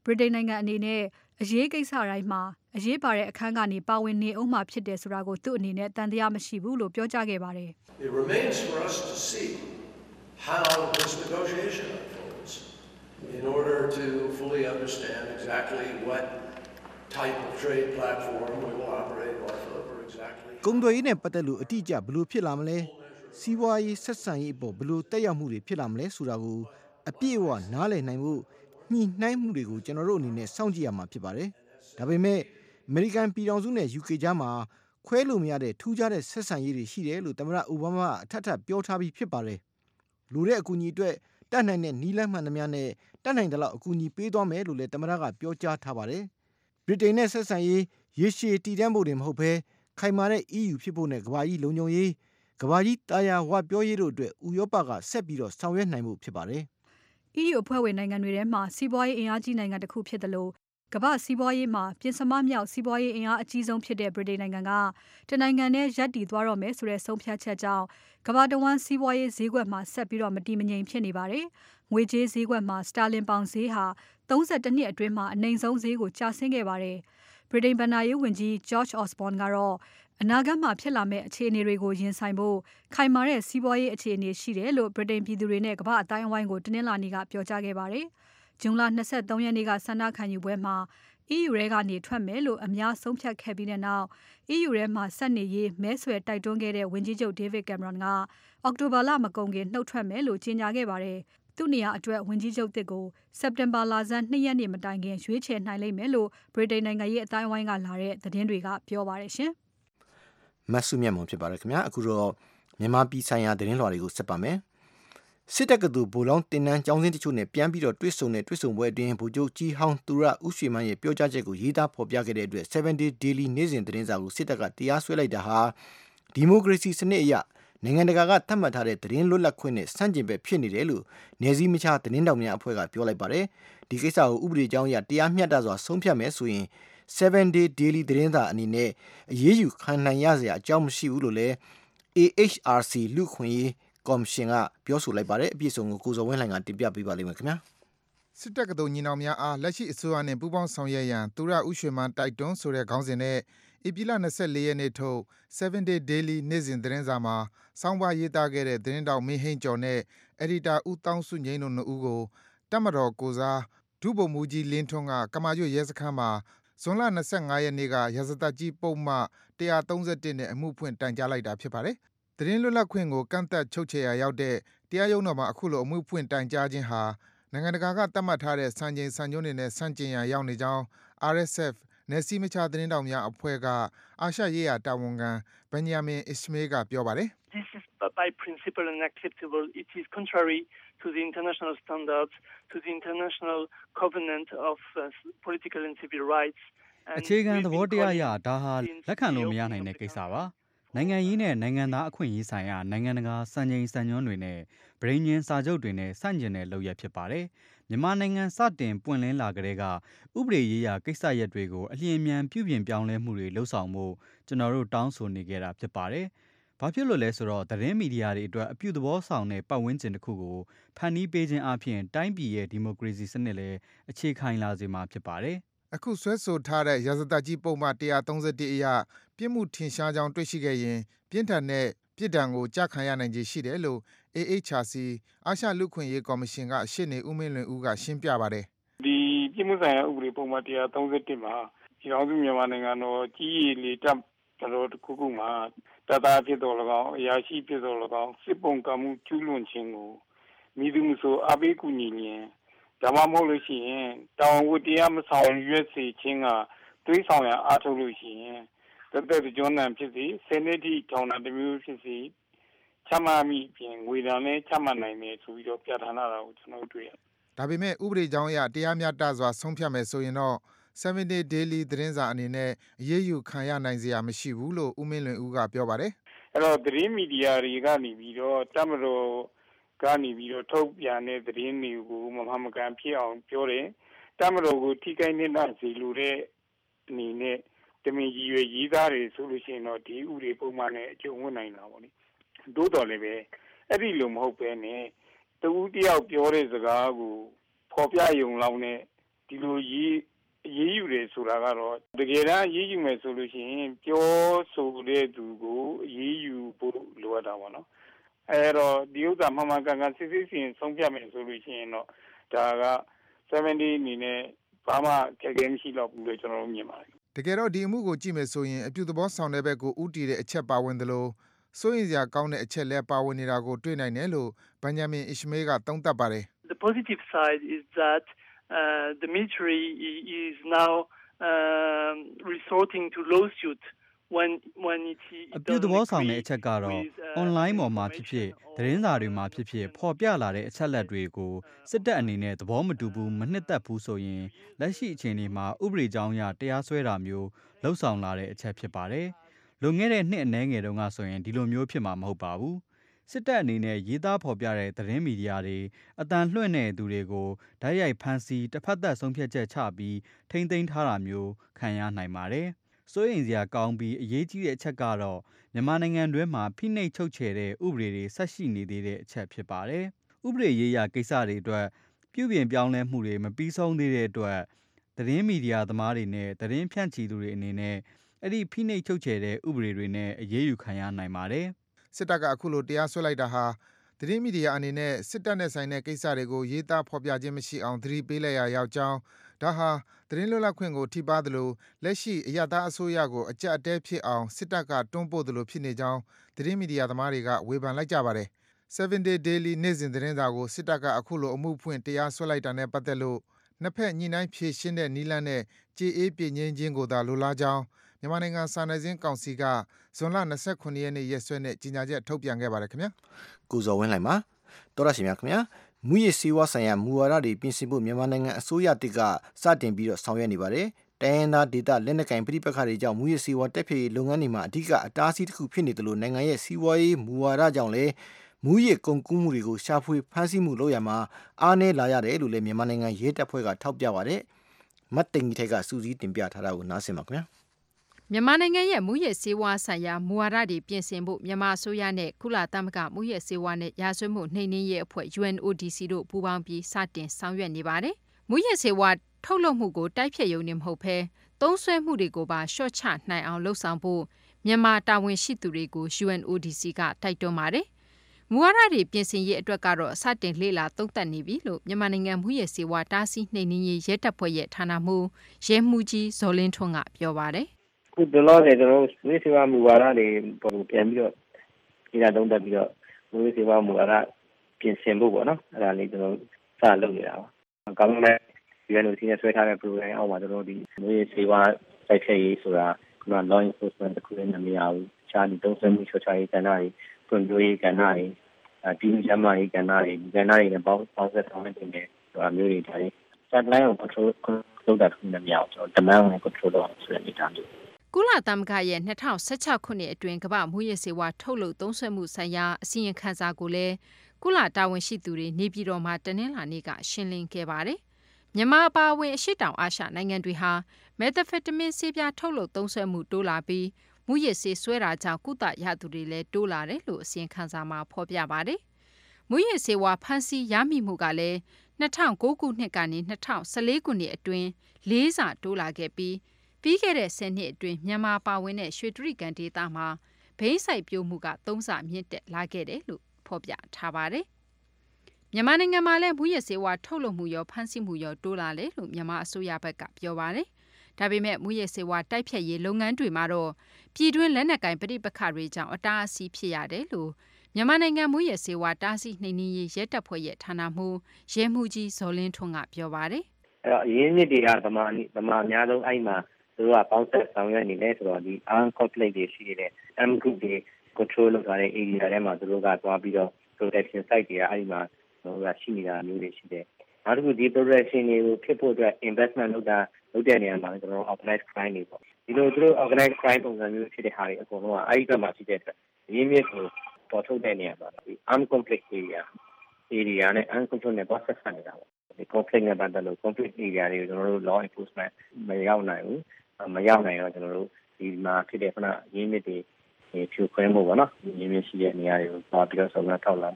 ဗြိတိန်နိုင်ငံအနေနဲ့အရေးကိစ္စတိုင်းမှာအရေးပါတဲ့အခန်းကနေပါဝင်နေအောင်မှာဖြစ်တယ်ဆိုတာကိုသူ့အနေနဲ့တန်တရားမရှိဘူးလို့ပြောကြားခဲ့ပါတယ်။ It remains for us to see how this negotiation unfolds in order to fully understand exactly what type of trade platform we will operate off of or exactly ကုန်သွယ်ရေးနဲ့ပတ်သက်လို့အတိအကျဘယ်လိုဖြစ်လာမလဲစီးပွားရေးဆက်ဆံရေးအပေါ်ဘယ်လိုတက်ရောက်မှုတွေဖြစ်လာမလဲဆိုတာကိုအပြည့်အဝနားလည်နိုင်ဖို့ညှိနှိုင်းမှုတွေကိုကျွန်တော်တို့အနေနဲ့စောင့်ကြည့်ရမှာဖြစ်ပါတယ်။ဒါပေမဲ့အမေရိကန်ပြည်ထောင်စုနဲ့ UK ကြားမှာခွဲလို့မရတဲ့ထူးခြားတဲ့ဆက်ဆံရေးတွေရှိတယ်လို့သမ္မတအိုဘားမားအထက်ထပ်ပြောထားပြီးဖြစ်ပါတယ်။လူတဲ့အကူအညီအတွက်တတ်နိုင်တဲ့နီးလန်းမှန်သမျှနဲ့တတ်နိုင်တဲ့လောက်အကူအညီပေးသွားမယ်လို့လည်းသမ္မတကပြောကြားထားပါတယ်။ဗြိတိန်နဲ့ဆက်ဆံရေးရေရှည်တည်တံ့ဖို့တင်မဟုတ်ဘဲခိုင်မာတဲ့ EU ဖြစ်ဖို့နဲ့ကမ္ဘာကြီးလုံခြုံရေးကမ္ဘာကြီးတာယာဝပြောရေးတို့အတွက်ဥရောပကဆက်ပြီးတော့ဆောင်ရွက်နိုင်မှုဖြစ်ပါတယ်။ EU အဖွဲ့ဝင်နိုင်ငံတွေထဲမှာစီးပွားရေးအင်အားကြီးနိုင်ငံတစ်ခုဖြစ်တယ်လို့ကမ္ဘာစီးပွားရေးမှာပြင်စမမြောက်စီးပွားရေးအင်အားအကြီးဆုံးဖြစ်တဲ့ဗြိတိန်နိုင်ငံကတနိုင်ငံနဲ့ရပ်တည်သွားတော့မယ်ဆိုတဲ့ဆုံးဖြတ်ချက်ကြောင့်ကမ္ဘာတဝန်းစီးပွားရေးဈေးကွက်မှာဆက်ပြီးတော့မတည်မငြိမ်ဖြစ်နေပါတယ်။ငွေကြေးဈေးကွက်မှာစတာလင်ပေါင်ဈေးဟာ32နှစ်အတွင်းမှာအနိမ့်ဆုံးဈေးကိုကျဆင်းခဲ့ပါတယ်။ဗြိတိန်ဘဏ္ဍာရေးဝန်ကြီး George Osborne ကတော့အနာဂတ်မှာဖြစ်လာမယ့်အခြေအနေတွေကိုရင်ဆိုင်ဖို့ခိုင်မာတဲ့စီးပွားရေးအခြေအနေရှိတယ်လို့ဗြိတိန်ပြည်သူတွေနဲ့ကမ္ဘာအတိုင်းအဝိုင်းကိုတင်းနှလာနေကပြောကြားခဲ့ပါတယ်။ဇွန်လ23ရက်နေ့ကဆန္ဒခံယူပွဲမှာ EU ထဲကနေထွက်မယ်လို့အများဆုံးဖြတ်ခဲ့ပြီးတဲ့နောက် EU ထဲမှာဆက်နေရေးမဲဆွယ်တိုက်တွန်းခဲ့တဲ့ဝန်ကြီးချုပ် David Cameron ကအောက်တိုဘာလမကုန်ခင်နှုတ်ထွက်မယ်လို့ကြေညာခဲ့ပါတယ်။သူ့နေရာအတွက်ဝန်ကြီးချုပ်သစ်ကိုစက်တင်ဘာလဆန်း2ရက်နေ့မတိုင်ခင်ရွေးချယ်နိုင်လိမ့်မယ်လို့ဗြိတိန်နိုင်ငံရေးအတိုင်းအဝိုင်းကလာတဲ့သတင်းတွေကပြောပါတယ်ရှင်။မဆုမြတ်မွန်ဖြစ်ပါတယ်ခင်ဗျာအခုတော့မြန်မာပြည်ဆိုင်ရာသတင်းလွှာတွေကိုဆက်ပါမယ်စစ်တပ်ကသူဗိုလ်လောင်းတင်နန်းကျောင်းစင်းတချို့နဲ့ပြန်ပြီးတော့တွစ်ဆုံပွဲအတွင်းဗိုလ်ချုပ်ကြီးဟောင်းသူရဦးရွှေမန်းရဲ့ပြောကြားချက်ကိုရေးသားဖော်ပြခဲ့တဲ့အတွက်7 Day Daily နေ့စဉ်သတင်းစာကိုစစ်တပ်ကတရားစွဲလိုက်တာဟာဒီမိုကရေစီစနစ်အရနိုင်ငံတကာကသတ်မှတ်ထားတဲ့သတင်းလွတ်လပ်ခွင့်နဲ့ဆန့်ကျင်ဘက်ဖြစ်နေတယ်လို့နေစည်းမခြားသတင်းတောက်များအဖွဲ့ကပြောလိုက်ပါတယ်ဒီကိစ္စကိုဥပဒေကြောင်းအရတရားမျှတစွာဆုံးဖြတ်မယ်ဆိုရင်7 Day Daily သတင်းစာအနေနဲ့အရေးယူခံနိုင်ရစရာအကြောင်းမရှိဘူးလို့လည်း AHRC လူခွင့်ရေးကော်မရှင်ကပြောဆိုလိုက်ပါတယ်အပြည့်အစုံကိုကိုဇော်ဝင်းလှိုင်ကတင်ပြပေးပါလိမ့်မယ်ခင်ဗျာစစ်တပ်ကတော်ညီနောင်များအားလက်ရှိအစိုးရနဲ့ပူးပေါင်းဆောင်ရွက်ရန်သူရဦးရွှေမန်းတိုက်တွန်းဆိုတဲ့ခေါင်းစဉ်နဲ့ဧပြီလ24ရက်နေ့ထုတ်7 Day Daily နေ့စဉ်သတင်းစာမှာစောင်းပါရေးသားခဲ့တဲ့သတင်းတောက်မင်းဟိန်းကျော်နဲ့အက်ဒီတာဦးတောင်းစုငိမ့်တို့နှစ်ဦးကိုတပ်မတော်ကိုစားဒုဗိုလ်မှူးကြီးလင်းထွန်းကကမာရွတ်ရဲစခန်းမှာဇွန်လ25ရက်နေ့ကရာဇသတ်ကြီးပုံမှ131နဲ့အမှုဖွင့်တိုင်ကြားလိုက်တာဖြစ်ပါတယ်သတင်းလွတ်လပ်ခွင့်ကိုကန့်သတ်ချုပ်ချယ်ရာရောက်တဲ့တရားရုံးတော်မှာအခုလိုအမှုဖွင့်တိုင်ကြားခြင်းဟာနိုင်ငံတကာကသတ်မှတ်ထားတဲ့စံချိန်စံညွှန်းတွေနဲ့ဆန့်ကျင်ရာရောက်နေကြောင်း RSF နယ်စည်းမခြားသတင်းတောက်များအဖွဲ့ကအာရှရေးရာတာဝန်ခံ Benjamin Ismail ကပြောပါတယ် This is by principle unacceptable. It is contrary to the international standards, to the international covenant of political and civil rights. အခြေခံသဘောတရားအရဒါဟာလက်ခံလို့မရနိုင်တဲ့ကိစ္စပါနိုင်ငံရေးနဲ့နိုင်ငံသားအခွင့်အရေးဆိုင်ရာနိုင်ငံတကာစံချိန်စံညွှန်းတွေနဲ့ဗြိဉ္ဉ်စာချုပ်တွေနဲ့ဆန့်ကျင်တဲ့လုပ်ရပ်ဖြစ်ပါတယ်မြန်မာနိုင်ငံစတင်ပွင့်လင်းလာကြတဲ့ကဥပဒေရေးရာကိစ္စရပ်တွေကိုအလျင်အမြန်ပြုပြင်ပြောင်းလဲမှုတွေလှုပ်ဆောင်မှုကျွန်တော်တို့တောင်းဆိုနေကြတာဖြစ်ပါတယ်ဘာဖြစ်လို့လဲဆိုတော့သတင်းမီဒီယာတွေအတွက်အပြုသဘောဆောင်တဲ့ပတ်ဝန်းကျင်တစ်ခုကိုဖန်တီးပေးခြင်းအပြင်တိုင်းပြည်ရဲ့ဒီမိုကရေစီစနစ်လည်းအခြေခံလာစေမှာဖြစ်ပါတယ်အခုဆွဲဆိုထားတဲ့ရာဇသတ်ကြီးပုံမှ131အရပြစ်မှုထင်ရှားကြောင်းတွေ့ရှိခဲ့ရင်ပြင်းထန်တဲ့ပြစ်ဒဏ်ကိုကြားခံရနိုင်ခြေရှိတယ်လို့ AHRC အာရှလူခွင့်ရေးကော်မရှင်ကရှေ့နေဦးမင်းလွင်ဦးကရှင်းပြပါတယ်ဒီပြစ်မှုဆိုင်ရာဥပဒေပုံမှ131မှာဒီအောင်စုမြန်မာနိုင်ငံတော်ကြီးရည်လေတပ်တော်တစ်ခုခုမှာတသားဖြစ်တော်၎င်းအရာရှိဖြစ်တော်၎င်းစစ်ပုံကမှုကျူးလွန်ခြင်းကိုမိသူမဆိုအပိကူညီလျင်ဒါမှမဟုတ်လို့ရှိရင်တောင်ဝတ္တရားမဆောင်ရွက်စေခြင်းကတွေးဆောင်ရအားထုတ်လို့ရှိရင်တသက်ကြောနံဖြစ်စီစနစ်တိထောင်တာတစ်မျိုးဖြစ်စီချမှတ်မိပြင်ငွေဒဏ်နဲ့ချမှတ်နိုင်တယ်ဆိုပြီးတော့ပြဋ္ဌာန်းတာကိုကျွန်တော်တွေ့ရဒါပေမဲ့ဥပဒေကြောင်းအရတရားမျှတစွာဆုံးဖြတ်မယ်ဆိုရင်တော့7 Day Daily သတင်းစာအနေနဲ့အရေးယူခံရနိုင်စရာမရှိဘူးလို့ဦးမင်းလွင်ဦးကပြောပါတယ်အဲ့တော့သတင်းမီဒီယာတွေကနေပြီးတော့တမတော်ကနေပြီးတော့ထုတ်ပြန်တဲ့သတင်းတွေကိုမမှန်မကန်ဖြစ်အောင်ပြောတယ်တမတော်ကိုထိခိုက်နေတာစီလိုတဲ့အနေနဲ့တမင်ကြီးရွယ်ရေးသားတယ်ဆိုလို့ရှိရင်တော့ဒီဥပဒေပုံမှန်နဲ့အကျုံးဝင်နိုင်တာပေါ့လေသို့တော်လည်းပဲအဲ့ဒီလိုမဟုတ်ပဲနဲ့တူတယောက်ပြောတဲ့စကားကိုဖော်ပြယုံလောက်နဲ့ဒီလိုရေးယူတယ်ဆိုတာကတော့တကယ်တမ်းရေးယူမယ်ဆိုလို့ရှိရင်ပြောဆိုတဲ့သူကိုရေးယူဖို့လိုအပ်တာပေါ့နော်အဲ့တော့ဒီဥစ္စာမှန်မှန်ကန်ကန်စစ်စစ်ရှင်ဆုံးဖြတ်မယ်ဆိုလို့ရှိရင်တော့ဒါက70အနေနဲ့ဘာမှခက်ခဲမရှိတော့ဘူးလို့ကျွန်တော်တို့မြင်ပါတယ်တကယ်တော့ဒီအမှုကိုကြည့်မယ်ဆိုရင်အပြုသဘောဆောင်တဲ့ဘက်ကိုဥတီတဲ့အချက်ပါဝင်သလိုစိုးရင်စရာကောင်းတဲ့အချက်လည်းပါဝင်နေတာကိုတွေ့နိုင်တယ်လို့ဘန်ဂျမင်အစ်ရှမေးကသုံးသပ်ပါတယ် The positive side is that the military is now resorting to lawsuit when it အပြုသဘောဆောင်တဲ့အချက်ကတော့ online ပေါ်မှာဖြစ်ဖြစ်သတင်းစာတွေမှာဖြစ်ဖြစ်ပေါ်ပြလာတဲ့အချက်လက်တွေကိုစစ်တပ်အနေနဲ့သဘောမတူဘူးမနှစ်သက်ဘူးဆိုရင်လက်ရှိအခြေအနေမှာဥပဒေကြောင်းအရတရားစွဲတာမျိုးလှုပ်ဆောင်လာတဲ့အချက်ဖြစ်ပါတယ်။လွန်ခဲ့တဲ့နှစ်အနည်းငယ်တုန်းကဆိုရင်ဒီလိုမျိုးဖြစ်မှာမဟုတ်ပါဘူး။စစ်တပ်အနေနဲ့ရေးသားဖော်ပြတဲ့သတင်းမီဒီယာတွေအတန်လွှင့်တဲ့သူတွေကိုဓာတ်ရိုက်ဖမ်းဆီးတစ်ဖက်သက်ဆုံးဖြတ်ချက်ချပြီးထိန်းသိမ်းထားတာမျိုးခံရနိုင်ပါတယ်။စိုးရိမ်စရာကောင်းပြီးအရေးကြီးတဲ့အချက်ကတော့မြန်မာနိုင်ငံတွင်းမှာဖိနှိပ်ချုပ်ချယ်တဲ့ဥပဒေတွေဆက်ရှိနေသေးတဲ့အချက်ဖြစ်ပါတယ်။ဥပဒေရေးရာကိစ္စတွေအတွက်ပြုပြင်ပြောင်းလဲမှုတွေမပြီးဆုံးသေးတဲ့အတွက်သတင်းမီဒီယာသမားတွေနဲ့သတင်းဖြန့်ချီသူတွေအနေနဲ့အဲ့ဒီဖိနှိပ်ချုပ်ချယ်တဲ့ဥပဒေတွေနဲ့အရေးယူခံရနိုင်ပါတယ်။စစ်တပ်ကအခုလိုတရားစွဲလိုက်တာဟာသတင်းမီဒီယာအနေနဲ့စစ်တပ်နဲ့ဆိုင်တဲ့ကိစ္စတွေကိုရေးသားဖော်ပြခြင်းမရှိအောင်သတိပေးလိုက်ရရောက်ကြောင်းဒါဟာသတင်းလွတ်လပ်ခွင့်ကိုထိပါသလိုလက်ရှိအရသာအစိုးရကိုအကြက်အတဲဖြစ်အောင်စစ်တပ်ကတွန်းပို့သလိုဖြစ်နေကြောင်းသတင်းမီဒီယာသမားတွေကဝေဖန်လိုက်ကြပါတယ်။ 7 Day Daily နေ့စဉ်သတင်းစာကိုစစ်တပ်ကအခုလိုအမှုဖွင့်တရားစွဲလိုက်တာနဲ့ပတ်သက်လို့နှစ်ဖက်ညှိနှိုင်းဖြေရှင်းတဲ့နည်းလမ်းနဲ့ကြေအေးပြည့်ငြိမ်းခြင်းကိုသာလိုလားကြောင်းမြန်မာနိုင်ငံစာနယ်ဇင်းကောင်စီကဇွန်လ29ရက်နေ့ရက်စွဲနဲ့ကြေညာချက်ထုတ်ပြန်ခဲ့ပါတယ်ခင်ဗျာကိုဇော်ဝင်းလှိုင်ပါတော်ရရှိမြခင်ဗျာမူရစီဝါဆိုင်ရာမူဝါဒတွေပြင်ဆင်ဖို့မြန်မာနိုင်ငံအစိုးရတစ်ကစတင်ပြီးတော့ဆောင်ရွက်နေပါတယ်တိုင်းရင်းသားဒေသလက်နက်ကင်ပြည်ပခါတွေကြောင့်မူရစီဝါတက်ဖြည့်လုပ်ငန်းတွေမှာအဓိကအတားအဆီးတစ်ခုဖြစ်နေတယ်လို့နိုင်ငံရဲ့စီးပွားရေးမူဝါဒကြောင့်လည်းမူရကုန်ကူးမှုတွေကိုရှာဖွေဖမ်းဆီးမှုလုပ်ရမှာအားနည်းလာရတယ်လို့လည်းမြန်မာနိုင်ငံရဲတပ်ဖွဲ့ကထောက်ပြပါတယ်မတ်တင်ကြီးထိုက်ကစူးစီးတင်ပြထားတာကိုနားဆင်ပါခင်ဗျာမြန်မာနိုင်ငံရဲ့မူရစေဝါဆိုင်ရာမူဝါဒတွေပြင်ဆင်ဖို့မြန်မာအစိုးရနဲ့ကုလသမဂ္ဂမူရစေဝါနဲ့ရာဇဝတ်မှုနှိမ်နင်းရေးအဖွဲ့ UNODC တို့ပူးပေါင်းပြီးစတင်ဆောင်ရွက်နေပါတယ်။မူရစေဝါထုတ်လုပ်မှုကိုတိုက်ဖျက်ရုံနဲ့မဟုတ်ဘဲသုံးစွဲမှုတွေကိုပါရှော့ချနိုင်အောင်လှုံ့ဆော်ဖို့မြန်မာတာဝန်ရှိသူတွေကို UNODC ကတိုက်တွန်းပါတယ်။မူဝါဒတွေပြင်ဆင်ရေးအတွက်ကတော့စတင်လေ့လာသုံးသပ်နေပြီလို့မြန်မာနိုင်ငံမူရစေဝါတားဆီးနှိမ်နင်းရေးရဲတပ်ဖွဲ့ရဲ့ဌာနမှူးရဲမှူးကြီးဇော်လင်းထွန်းကပြောပါတယ်ခုတလောနဲ့ကျွန်တော်တို့မွေးစေဝါမူဝါဒတွေပေါ်ပြန်ပြီးတော့ဒီလာတုံးတက်ပြီးတော့မွေးစေဝါမူဝါဒပြင်ဆင်ဖို့ပေါ့နော်အဲ့ဒါလေးကျွန်တော်စလုပ်နေတာပါကောင်းတဲ့ UNODC နဲ့ဆွဲထားတဲ့ program အောက်မှာကျွန်တော်တို့ဒီမွေးစေဝါတိုက်ဖျက်ရေးဆိုတာက law enforcement တခုနဲ့မရဘူးခြားဒီတုံးစမှုချောချရေးကဏ္ဍတွေဖွံ့ဖြိုးရေးကဏ္ဍတွေဒီကျန်းမာရေးကဏ္ဍတွေဒီကဏ္ဍတွေနဲ့ပေါင်းဆက်ဆောင်ရွက်နေတဲ့ဆိုတာမျိုးတွေဒါတွေ satellite ကို control လုပ်တာခုနဲ့မရအောင်ကျွန်တော် demand ကို control လုပ်အောင်ဆိုတဲ့အနေအထားမျိုးကုလသမဂ္ဂရဲ့2016ခုနှစ်အတွင်းကမ္ဘာမူရစေဝါထုတ်လုပ်သုံးစွဲမှုဆိုင်ရာအစီရင်ခံစာကိုလည်းကုလတာဝန်ရှိသူတွေနေပြည်တော်မှာတနင်္လာနေ့ကရှင်းလင်းခဲ့ပါတယ်။မြန်မာအပါအဝင်အရှေ့တောင်အာရှနိုင်ငံတွေဟာမက်သ်ဖက်တမင်းဆေးပြားထုတ်လုပ်သုံးစွဲမှုတိုးလာပြီးမူရစေဆွဲတာကြောင့်ကုသရသူတွေလည်းတိုးလာတယ်လို့အစီရင်ခံစာမှာဖော်ပြပါတယ်။မူရစေဝါဖမ်းဆီးရမိမှုကလည်း2009ခုနှစ်ကနေ2014ခုနှစ်အတွင်း4ဆတိုးလာခဲ့ပြီးပြီးခဲ့တဲ့10နှစ်အတွင်းမြန်မာပါဝင်တဲ့ရွှေတြိဂံဒေသမှာဘိန်းစိုက်ပျိုးမှုက3ဆမြင့်တက်လာခဲ့တယ်လို့ဖော်ပြထားပါတယ်။မြန်မာနိုင်ငံမှာလည်းမူရစေဝါထုတ်လုပ်မှုရောဖမ်းဆီးမှုရောတိုးလာတယ်လို့မြန်မာအစိုးရဘက်ကပြောပါတယ်။ဒါပေမဲ့မူရစေဝါတိုက်ဖြတ်ရေးလုပ်ငန်းတွေမှာတော့ပြည်တွင်းလက်နက်ကင်ပဋိပက္ခတွေကြောင့်အတားအဆီးဖြစ်ရတယ်လို့မြန်မာနိုင်ငံမူရစေဝါတားဆီးနှိမ်နင်းရေးရဲတပ်ဖွဲ့ရဲ့ဌာနမှူးရဲမှူးကြီးဇော်လင်းထွန်းကပြောပါတယ်။အဲ့တော့အရင်းမြစ်တွေကဗမာအများဆုံးအဲ့မှာသူတို့ကပေါင်းဆက်ဆောင်ရွက်နေတယ်ဆိုတော့ဒီ arm conflict တွေရှိနေတဲ့ M group တွေ control လုပ်ထားတဲ့ area ထဲမှာသူတို့ကသွားပြီးတော့ protection site တွေကအဲ့ဒီမှာတို့ကရှိနေတာမျိုးတွေရှိတယ်။နောက်တစ်ခုဒီ protection တွေကိုဖြစ်ဖို့အတွက် investment လုပ်တဲ့နေရာမှာကျွန်တော်တို့ organized crime တွေပေါ့ဒီလိုသူတို့ organized crime ပုံစံမျိုးဖြစ်တဲ့ဟာတွေအကုန်လုံးကအဲ့ဒီဘက်မှာရှိတဲ့အတွက်ရင်းမြစ်ကိုပေါ်ထုတ်တဲ့နေရာမှာဒီ arm conflict area နဲ့ arm conflict နဲ့ပတ်သက်နေတာပေါ့ဒီ conflict နဲ့ပတ်သက်လို့ conflict area တွေကိုကျွန်တော်တို့ law enforcement မရောက်နိုင်ဘူးမရောက်နိုင်တော့ကျွန်တော်တို့ဒီမှာဖြစ်တဲ့ခဏရင်းမြစ်တွေဖြိုခွင်းဖို့ပေါ့နော်ရင်းမြစ်ရှိတဲ့နေရာတွေကိုသွားပြီးတော့စုံစမ်းထောက်လှမ်းဖို့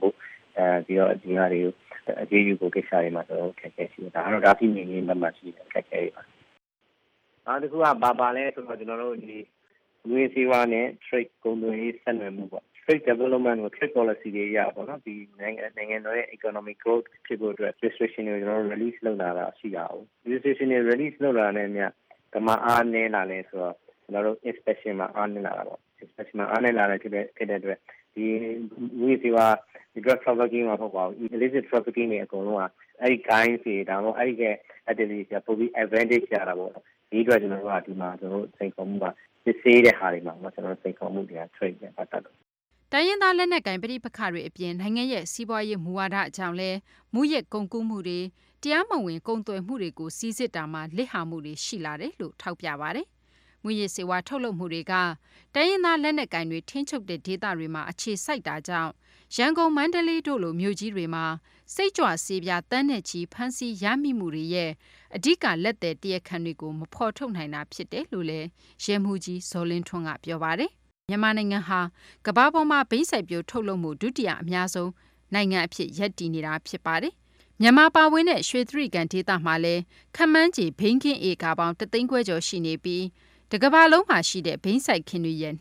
ပြီးတော့ဒီဟာတွေကိုအရေးယူဖို့ကိစ္စတွေမှာတော့ခက်ခဲရှိတယ်ဒါကတော့ဒါပြင်းနေနေမှရှိတယ်ခက်ခဲပါနောက်တစ်ခုကဘာလဲဆိုတော့ကျွန်တော်တို့ဒီငွေစီးပွားနဲ့ trade ကုန်သွယ်ရေးဆက်နွယ်မှုပေါ့ trade development ကို trade policy တွေရပါတော့ဒီနိုင်ငံတော်ရဲ့ economic growth ဖြစ်ဖို့အတွက် restriction တွေကျွန်တော်တို့ release လုပ်လာတာရှိတာ哦 restriction တွေ release လုပ်လာတဲ့မြတ်ကမှအားနည်းလာလဲဆိုတော့ကျွန်တော်တို့ inspection မှာအားနည်းလာတာပေါ့ inspection မှာအားနည်းလာတဲ့ဖြစ်တဲ့အတွက်ဒီငွေစီးပွားဒီ drug trafficking မှာပေါ့ပါ illicit trafficking တွေအကုန်လုံးကအဲ့ဒီ guys တွေဒါမှမဟုတ်အဲ့ဒီက activity ကပိုပြီး advantage ရတာပေါ့ဒီအတွက်ကျွန်တော်တို့ကဒီမှာကျွန်တော်တို့စိန်ခေါ်မှုကစစ်ဆေးတဲ့ဟာတွေမှာကျွန်တော်စိန်ခေါ်မှုတွေက trade နဲ့ပတ်သက်လို့တိုင်းရင်းသားလက်နက်ကိုင်ပဋိပက္ခတွေအပြင်နိုင်ငံရဲ့စီးပွားရေးမူဝါဒအကြောင်းလဲမူရက်ကုန်ကူးမှုတွေတရားမဝင်ကုန်သွယ်မှုတွေကိုစီစစ်တာမှာလစ်ဟာမှုတွေရှိလာတယ်လို့ထောက်ပြပါတယ်။မူရစ်စေဝါထုတ်လုပ်မှုတွေကတိုင်းရင်းသားလက်နက်ကိုင်တွေထိန်းချုပ်တဲ့ဒေသတွေမှာအခြေစိုက်တာကြောင့်ရန်ကုန်မန္တလေးတို့လိုမြို့ကြီးတွေမှာစိတ်ကြွဆေးပြားတန်းနဲ့ချီဖမ်းဆီးရမိမှုတွေရဲ့အဓိကလက်သည်တရားခံတွေကိုမဖော်ထုတ်နိုင်တာဖြစ်တယ်လို့လည်းရဲမှုကြီးဇော်လင်းထွန်းကပြောပါတယ်။မြန်မာနိုင်ငံဟာကမ္ဘာပေါ်မှာဘိန်းစိုက်ပျိုးထုတ်လုပ်မှုဒုတိယအများဆုံးနိုင်ငံအဖြစ်ရပ်တည်နေတာဖြစ်ပါတယ်။မြန်မာပါဝင်တဲ့ရွှေသရီကန်ဒေသမှာလည်းခန့်မှန်းခြေဘိန်းခင်းဧကပေါင်း3သိန်းခွဲကျော်ရှိနေပြီးတကမ္ဘာလုံးမှာရှိတဲ့ဘိန်းစိုက်ခင်တွေရဲ့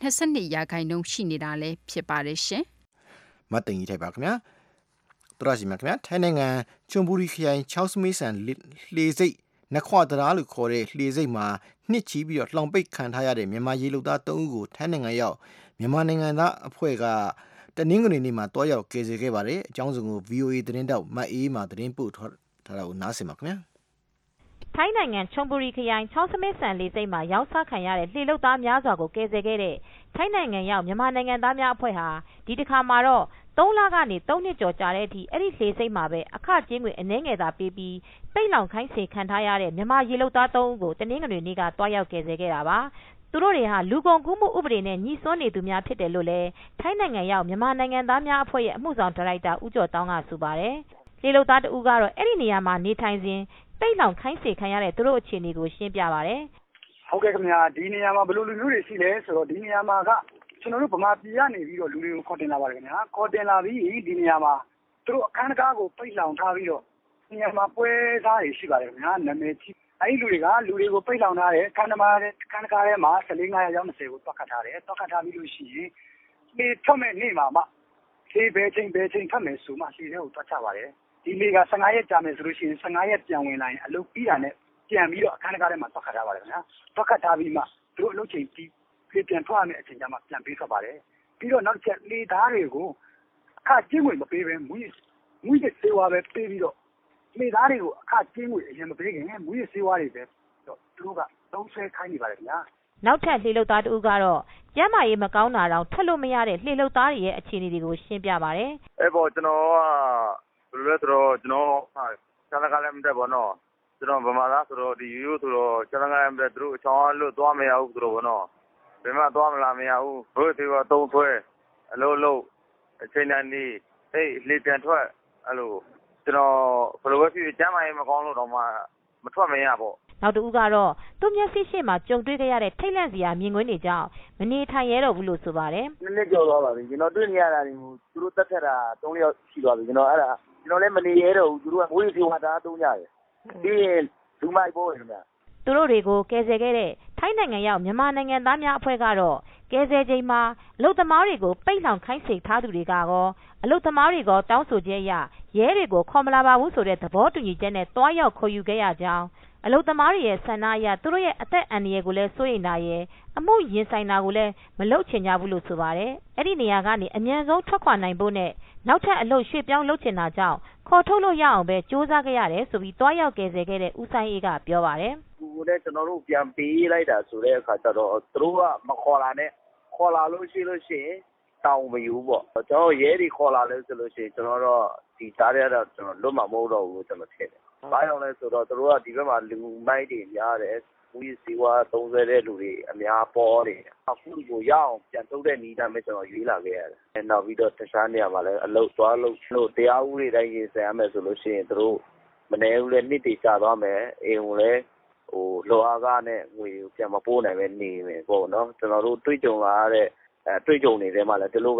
22%ရှိနေတာလည်းဖြစ်ပါတယ်ရှင်။မတ်တင်ကြီးထိုက်ပါခင်ဗျာ။တရရှိမြခင်ဗျာထိုင်းနိုင်ငံချွန်ဘူရီခရိုင်ချောက်စမေးဆန်လေစိတ်နခွတရာလို့ခေါ်တဲ့လေစိတ်မှာနှစ်ချီပြီးတော့လှောင်ပိတ်ခံထားရတဲ့မြန်မာရေလုပ်သား3ဦးကိုထိုင်းနိုင်ငံရောက်မြန်မာနိုင်ငံသားအဖွဲ့ကတနင်္ဂနွေနေ့မှာတွားရောက်ကယ်ဆယ်ခဲ့ပါတယ်အကြောင်းစုံကို VOA သတင်းတောက်မအေးမှာသတင်းပို့ထားတာကိုနားဆင်ပါခင်ဗျာထိုင်းနိုင်ငံချွန်ဘူရီခရိုင်ချောင်းစမစ်ဆန်လေးစိတ်မှာရောင်းစားခံရတဲ့လှေလုပ်သားများစွာကိုကယ်ဆယ်ခဲ့တဲ့ထိုင်းနိုင်ငံရောက်မြန်မာနိုင်ငံသားများအဖွဲ့ဟာဒီတစ်ခါမှာတော့3 လကနေ3 နှစ်ကျော်ကြာတဲ့အထိအဲ့ဒီလှေစိတ်မှာပဲအခကြေးငွေအနည်းငယ်သာပေးပြီးပိတ်လောင်ခိုင်းစေခံထားရတဲ့မြန်မာရေလုပ်သား3ဦးကိုတနင်္ဂနွေနေ့ကတွားရောက်ကယ်ဆယ်ခဲ့တာပါသူတို့တွေဟာလူကုန်ကူးမှုဥပဒေနဲ့ညှိစွန်းနေသူများဖြစ်တယ်လို့လည်းထိုင်းနိုင်ငံရောက်မြန်မာနိုင်ငံသားများအဖွဲ့ရဲ့အမှုဆောင်ဒါရိုက်တာဦးကျော်တောင်းကဆိုပါတယ်လေလုပ်သားတဦးကတော့အဲ့ဒီနေရာမှာနေထိုင်စဉ်ပိတ်လောင်ခိုင်းစေခံရတဲ့သူတို့အခြေအနေကိုရှင်းပြပါတယ်ဟုတ်ကဲ့ခင်ဗျာဒီနေရာမှာဘယ်လိုလူမျိုးတွေရှိလဲဆိုတော့ဒီနေရာမှာကကျွန်တော်တို့ဗမာပြည်ကနေပြီးတော့လူတွေကိုခေါ်တင်လာပါတယ်ခင်ဗျာခေါ်တင်လာပြီးဒီနေရာမှာသူတို့အခန်းကားကိုပိတ်လောင်ထားပြီးတော့နေရာမှာပွဲစားတွေရှိပါတယ်ခင်ဗျာနာမည်ကြီးအဲ့ဒီလူတွေကိုပိတ်လောင်ထားတယ်ခန်းကားထဲမှာ14-15ယောက်20ကိုတွက်ခတ်ထားတယ်တွက်ခတ်ထားပြီးလို့ရှိရင်ဒီထွက်မဲ့နေ့မှာမှဒီဘယ်ချိန်ဖတ်မယ်ဆိုမှစီထဲကိုတွက်ချပါတယ်ဒီနေ့က15ရက်ကြာမယ်ဆိုလို့ရှိရင်15ရက်ပြန်ဝင်လာရင်အလုပ်ပြီးတာနဲ့ပြန်ပြီးတော့အခန်းကားထဲမှာတွက်ခတ်ထားပါတယ်ခင်ဗျာတွက်ခတ်ထားပြီးမှသူတို့အလုပ်ချိန်ပြီးပြန်ထွက်ရမယ့်အချိန်ကျမှပြန်ပေးထွက်ပါတယ်ပြီးတော့နောက်တစ်ချက်လေသားတွေကိုအခကျင်းငွေမပေးဘဲမူရစ်စေဝါပဲပေးပြီးတော့လေသားတွေကိုအခကျင်းငွေအရင်မပေးခင်မူရစ်စေဝါတွေပဲတော့သူတို့ကသုံးဆွဲခိုင်းနေပါတယ်ခင်ဗျာနောက်ထပ်လှေလုပ်သားတဦးကတော့ကျမ်းမာရေးမကောင်းတာတောင်ထွက်လို့မရတဲ့လှေလုပ်သားတွေရဲ့အခြေအနေတွေကိုရှင်းပြပါတယ်အဲ့ပေါ်ကျွန်တော်ကဘယ်လိုလဲဆိုတော့ကျွန်တော်ဆန္ဒကလည်းမတက်ပါတော့ကျွန်တော်ဗမာသားဆိုတော့ဒီရိုးဆိုတော့ဆန္ဒကလည်းမတက်သူတို့အချောင်းလို့သွားမရဘူးဆိုတော့ဘောနော်ဘယ်မှသွားမလာမရဘူးဘို့သေးတော့သုံးဆွဲအလုံးအချိန်တန်နေအေးလေပြန်ထွက်အဲ့လိုကျွန်တော်ဘယ်လိုပဲဖြစ်ကျမ်းမာရေးမကောင်းလို့တော့မှမထွက်မရပေါ့နောက်တူကတော့သူ့မျက်စိရှိမှကြုံတွေ့ခဲ့ရတဲ့ထိတ်လန့်စရာမြင်ကွင်းတွေကြောင့်မနေထိုင်ရတော့ဘူးလို့ဆိုပါတယ်နည်းနည်းကြော်သွားပါပြီကျွန်တော်တွေ့နေရတာတွေကိုသူတို့တက်ထက်တာ3ယောက်ရှိသွားပြီကျွန်တော်အဲ့ဒါကျွန်တော်လည်းမနေရတော့ဘူးသူတို့ကငွေစီဝါတာသုံးကြတယ်ပြီးရင်လူမိုက်ပေါ်တယ်ခင်ဗျာသူတို့တွေကိုကယ်ဆယ်ခဲ့တဲ့ထိုင်းနိုင်ငံရောက်မြန်မာနိုင်ငံသားများအဖွဲ့ကတော့ကယ်ဆယ်ချိန်မှာအလုသမားတွေကိုပိတ်လောင်ခိုင်းစေထားသူတွေကရောအလုသမားတွေကတောင်းဆိုချက်အရရဲတွေကိုခေါ်မလာပါဘူးဆိုတဲ့သဘောတူညီချက်နဲ့တွားရောက်ခေါ်ယူခဲ့ရကြောင်းအလုသမားတွေရဲ့ဆန္ဒအရသူတို့ရဲ့အသက်အန္တရာယ်ကိုလည်းစိုးရိမ်တာရဲ့အမှုရင်ဆိုင်တာကိုလည်းမလုပ်ချင်ကြဘူးလို့ဆိုပါတယ်အဲ့ဒီနေရာကနေအမြန်ဆုံးထွက်ခွာနိုင်ဖို့နဲ့နောက်ထပ်အလုပ်ရွှေ့ပြောင်းလုပ်ချင်တာကြောင့်ခေါ်ထုတ်လို့ရအောင်ပဲစူးစမ်းခဲ့ရတယ်ဆိုပြီးတွားရောက်ကယ်ဆယ်ခဲ့တဲ့ဦးဆိုင်အေးကပြောပါတယ်ကိုလည်းကျွန်တော်တို့ပြန်ပေးလိုက်တာဆိုတဲ့အခါကျတော့သူတို့ကမခေါ်လာနဲ့ခေါ်လာလို့ရှိရင်တောင်းမယူပေါ့ကျွန်တော်ရဲတွေခေါ်လာလို့ဆိုလို့ရှိရင်ကျွန်တော်တော့ဒီသားရတော့ကျွန်တော်လွတ်မှာမဟုတ်တော့ဘူးကျွန်တော်ထင်တယ်ဘာကြောင့်လဲဆိုတော့သူတို့ကဒီဘက်မှာလူမိုက်တွေများတယ်ဘူးရီစီဝါ30တဲ့လူတွေအများပေါ်တယ်အခုကိုရအောင်ပြန်ထုတ်တဲ့နီးတိုင်းပဲကျွန်တော်ရွေးလာခဲ့ရတယ်နောက်ပြီးတော့တခြားနေရာမှာလည်းအလုပ်သွားလို့တရားဥပဒေတိုင်းရေးဆင်ရမယ်ဆိုလို့ရှိရင်သူတို့မနေဘူးလေနှစ်တည်ချသွားမယ်အိမ်ကိုလည်းလောအားကားနဲ့ငွေပြန်မပိုးနိုင်ပဲနေမယ်ပေါ့နော်ကျွန်တော်တို့တွေ့ကြုံလာတဲ့တွေ့ကြုံနေတဲ့မှာလည်းဒီလိုပဲ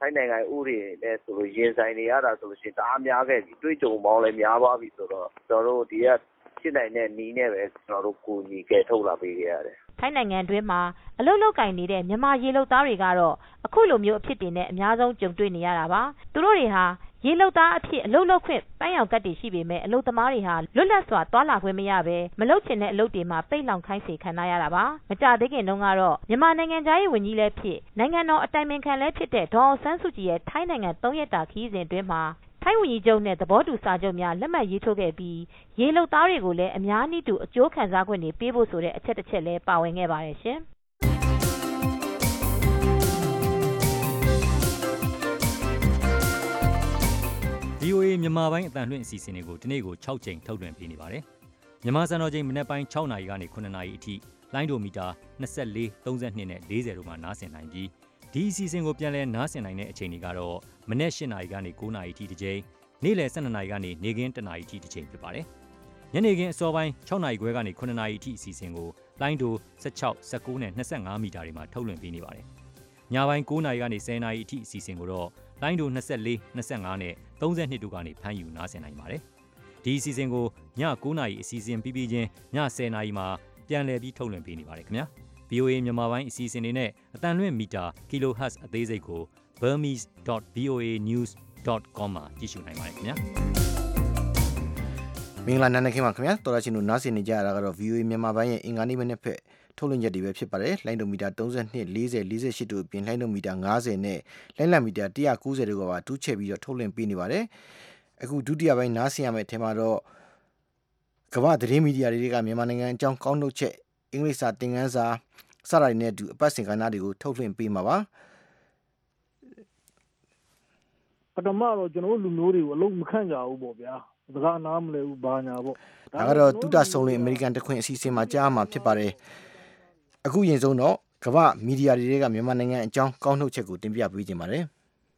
ထိုင်းနိုင်ငံဥပဒေနဲ့ဆိုလို့ရင်ဆိုင်နေရတာဆိုလို့ရှိရင်တအားများခဲ့ပြီတွေးကြုံပေါင်းလည်းများသွားပြီဆိုတော့ကျွန်တော်တို့ဒီကဖြစ်နိုင်တဲ့နီးနဲ့ပဲကျွန်တော်တို့ကိုညီကဲထုတ်လာပေးခဲ့ရတယ်ထိုင်းနိုင်ငံတွင်းမှာအလုပ်လုပ်ကင်နေတဲ့မြန်မာရေလုပ်သားတွေကတော့အခုလိုမျိုးအဖြစ်တွေနဲ့အများဆုံးကြုံတွေ့နေရတာပါသူတို့တွေဟာရေလုပ်သားအဖြစ်အလုပ်လုပ်ခွင့်ပန်းရောင်ကတ်တွေရှိပေမဲ့အလုပ်သမားတွေဟာလွတ်လပ်စွာသွားလာခွင့်မရဘဲမလုပ်ချင်တဲ့အလုပ်တွေမှာပိတ်လောင်ခိုင်းစေခံရတာပါမကြသေးခင်တုန်းကတော့မြန်မာနိုင်ငံသားရေးဝန်ကြီးလည်းဖြစ်နိုင်ငံတော်အတိုင်ပင်ခံလည်းဖြစ်တဲ့ဒေါ်အောင်ဆန်းစုကြည်ရဲ့ထိုင်းနိုင်ငံ3 ရက်တာခရီးစဉ်အတွင်းမှာထိုင်းဝန်ကြီးချုပ်နဲ့သဘောတူစာချုပ်များလက်မှတ်ရေးထိုးခဲ့ပြီးရေလုပ်သားတွေကိုလည်းအများနည်းတူအကျိုးခံစားခွင့်တွေပေးဖို့ဆိုတဲ့အချက်တစ်ချက်လည်းပါဝင်ခဲ့ပါတယ်ရှင် VOA မြန်မာပိုင်းအတန်လွှင့်အစီအစဉ်တွေကိုဒီနေ့ကို6ချိန်ထုတ်လွှင့်ပေးနေပါတယ်။မြန်မာစံတော်ချိန်မနက်ပိုင်း6နာရီကနေ9နာရီအထိလိုင်းဒိုမီတာ24 32နဲ့40တို့မှာနားဆင်နိုင်ပြီးဒီအစီအစဉ်ကိုပြန်လည်နားဆင်နိုင်တဲ့အချိန်တွေကတော့မနက်8နာရီကနေ9နာရီအထိတစ်ချိန်နေ့လယ်12နာရီကနေနေ့ခင်း1နာရီအထိတစ်ချိန်ဖြစ်ပါတယ်။ညနေခင်းအစောပိုင်း6နာရီခွဲကနေ9နာရီအထိအစီအစဉ်ကိုလိုင်းဒို16 19နဲ့25မီတာတွေမှာထုတ်လွှင့်ပေးနေပါတယ်။ညပိုင်း9နာရီကနေ10နာရီအထိအစီအစဉ်ကိုတော့လိုင်းဒို24 25နဲ့32တို့ကနေဖမ်းယူနားဆင်နိုင်ပါတယ်။ဒီအစီအစဉ်ကိုည9နာရီအစီအစဉ်ပြီးပြီးချင်းည10နာရီမှာပြန်လည်ပြီးထုတ်လွှင့်ပေးနေပါတယ်ခင်ဗျာ။ VOA မြန်မာပိုင်းအစီအစဉ်တွေနဲ့အတန်လွှင့်မီတာ kHz အသေးစိတ်ကို burmese.voanews.com မှာကြည့်ရှုနိုင်ပါတယ်ခင်ဗျာ။မင်္ဂလာနံနက်ခင်းပါခင်ဗျာ။တော်ရချင်းတို့နားဆင်နေကြရတာကတော့ VOA မြန်မာပိုင်းရဲ့အင်္ဂါနေ့မနေ့ဖက်ထုတ်လွှင့်ချက်တွေပဲဖြစ်ပါတယ်။လိုင်းဒိုမီတာ32 40 48တို့အပြင်လိုင်းဒိုမီတာ50နဲ့လိုင်းလံမီတာ190တို့ကပါတူးချက်ပြီးတော့ထုတ်လွှင့်ပေးနေပါတယ်။အခုဒုတိယပိုင်းနားဆင်ရမယ့်အထက်မှာတော့ကမ္ဘာသတင်းမီဒီယာတွေကမြန်မာနိုင်ငံအကြောင်းကောင်းထုတ်ချက်အင်္ဂလိပ်စာသင်ခန်းစာစတာတွေနဲ့အတူအပတ်စဉ်ကဏ္ဍတွေကိုထုတ်လွှင့်ပေးမှာပါပထမတော့ကျွန်တော်တို့လူမျိုးတွေကိုအလုံးမခန့်ကြဘူးပေါ့ဗျာစကားနားမလဲဘူးဘာညာပေါ့ဒါကတော့တူတာဆုံလင်အမေရိကန်တခွင်အစီအစဉ်မှာကြားမှာဖြစ်ပါတယ်အခုရင်ဆုံးတော့ကမ္ဘာမီဒီယာတွေကမြန်မာနိုင်ငံအကြောင်းကောင်းထုတ်ချက်ကိုတင်ပြပေးကြပါမယ်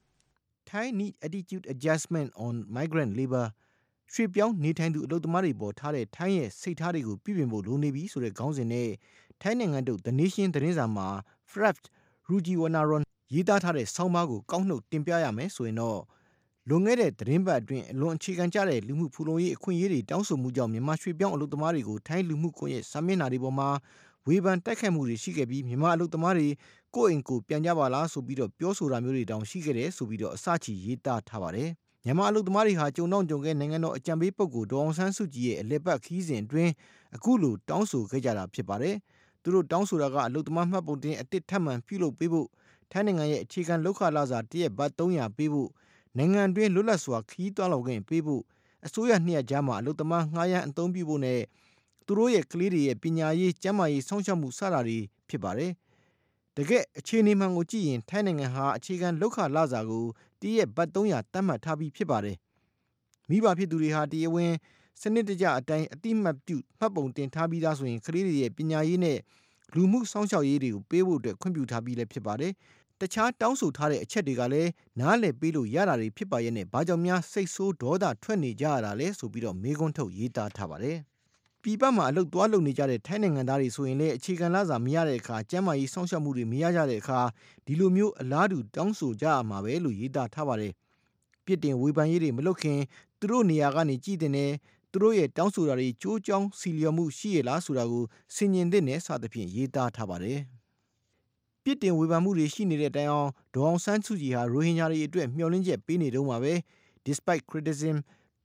Thai need attitude adjustment on migrant labor ရွှေပြောင်းနေထိုင်သူအလုပ်သမားတွေပေါ်ထားတဲ့ထိုင်းရဲ့စိတ်ထားတွေကိုပြပြင်ဖို့လိုနေပြီဆိုတဲ့ခေါင်းစဉ်နဲ့ထိုင်းနိုင်ငံတို့ The Nation သတင်းစာမှာ Frapped Rujiwanaron ရေးသားထားတဲ့ဆောင်းပါးကိုကောက်နှုတ်တင်ပြရမယ်ဆိုရင်တော့လွန်ခဲ့တဲ့သတင်းပတ်အတွင်းအလွန်အခြေခံကျတဲ့လူမှုဖူလုံရေးအခွင့်အရေးတွေတောင်းဆိုမှုကြောင့်မြန်မာရွှေပြောင်းအလုပ်သမားတွေကိုထိုင်းလူမှုကွန်ရက်စာမျက်နှာတွေပေါ်မှာဝေဖန်တိုက်ခိုက်မှုတွေရှိခဲ့ပြီးမြန်မာအလုပ်သမားတွေကိုယ့်အိမ်ကိုပြန်ကြပါလားဆိုပြီးတော့ပြောဆိုတာမျိုးတွေတောင်ရှိခဲ့တယ်ဆိုပြီးတော့အစချီရေးသားထားပါတယ်မြန်မာအလုပ်သမားတွေဟာကြုံတော့ကြုံခဲ့နိုင်ငံတော်အကြံပေးပုဂ္ဂိုလ်ဒေါ်အောင်ဆန်းစုကြည်ရဲ့အလက်ပတ်ခီးစဉ်အတွင်းအခုလိုတောင်းဆိုခဲ့ကြတာဖြစ်ပါတယ်သူတို့တောင်းဆိုတာကအလုပ်သမားမှတ်ပုံတင်အတစ်ထပ်မံပြုလုပ်ပေးဖို့ထိုင်းနိုင်ငံရဲ့အခြေခံလောက်ခလာစာတရက်ဘတ်300ပေးဖို့နိုင်ငံတွင်းလွတ်လပ်စွာခီးသွွားလောက်ခွင့်ပေးဖို့အစိုးရနှစ်ရပ်ကြားမှာအလုပ်သမားငှားရမ်းအသုံးပြုဖို့နဲ့သူတို့ရဲ့ကလေးတွေရဲ့ပညာရေးကျန်းမာရေးစောင့်ရှောက်မှုစတာတွေဖြစ်ပါတယ်တကယ်အခြေအနေမှန်ကိုကြည့်ရင်ထိုင်းနိုင်ငံဟာအခြေခံလောက်ခလာစာကိုတရက်ဘတ်300တတ်မှတ်ထားပြီးဖြစ်ပါတယ်မိဘဖြစ်သူတွေဟာတရားဝင်စနစ်တကျအတိုင်းအတိမတ်ပြုမှတ်ပုံတင်ထားပြီးသားဆိုရင်ကလေးတွေရဲ့ပညာရေးနဲ့လူမှုစောင့်ရှောက်ရေးတွေကိုပေးဖို့အတွက်ခွင့်ပြုထားပြီးလည်းဖြစ်ပါတယ်တခြားတောင်းဆိုထားတဲ့အချက်တွေကလည်းနားလည်ပေးလို့ရတာတွေဖြစ်ပါရဲ့နဲ့ဘာကြောင့်များစိတ်ဆိုးဒေါသထွက်နေကြရတာလဲဆိုပြီးတော့မေးခွန်းထုတ်ရေးသားထားပါတယ်ပြည်ပမှာအလုပ်သွားလုပ်နေကြတဲ့ထိုင်းနိုင်ငံသားတွေဆိုရင်လည်းအခြေခံလစာမရတဲ့အခါကျန်းမာရေးစောင့်ရှောက်မှုတွေမရကြတဲ့အခါဒီလိုမျိုးအလားတူတောင်းဆိုကြရမှာပဲလို့ရေးသားထားပါတယ်ပြစ်တင်ဝေဖန်ရေးတွေမလုပ်ခင်သူတို့နေရာကနေကြည်တင်နေသူတို့ရဲ့တောင်းဆိုတာတွေကြိုးကြောင်းစီလျော်မှုရှိရလားဆိုတာကိုဆင်ញင်သင့်တဲ့စသဖြင့်ရေးသားထားပါတယ်ပြစ်တင်ဝေဖန်မှုတွေရှိနေတဲ့တိုင်အောင်ဒေါ်အောင်ဆန်းစုကြည်ဟာရိုဟင်ဂျာတွေအတွက်မျှော်လင့်ချက်ပေးနေတုန်းပါပဲ Despite criticism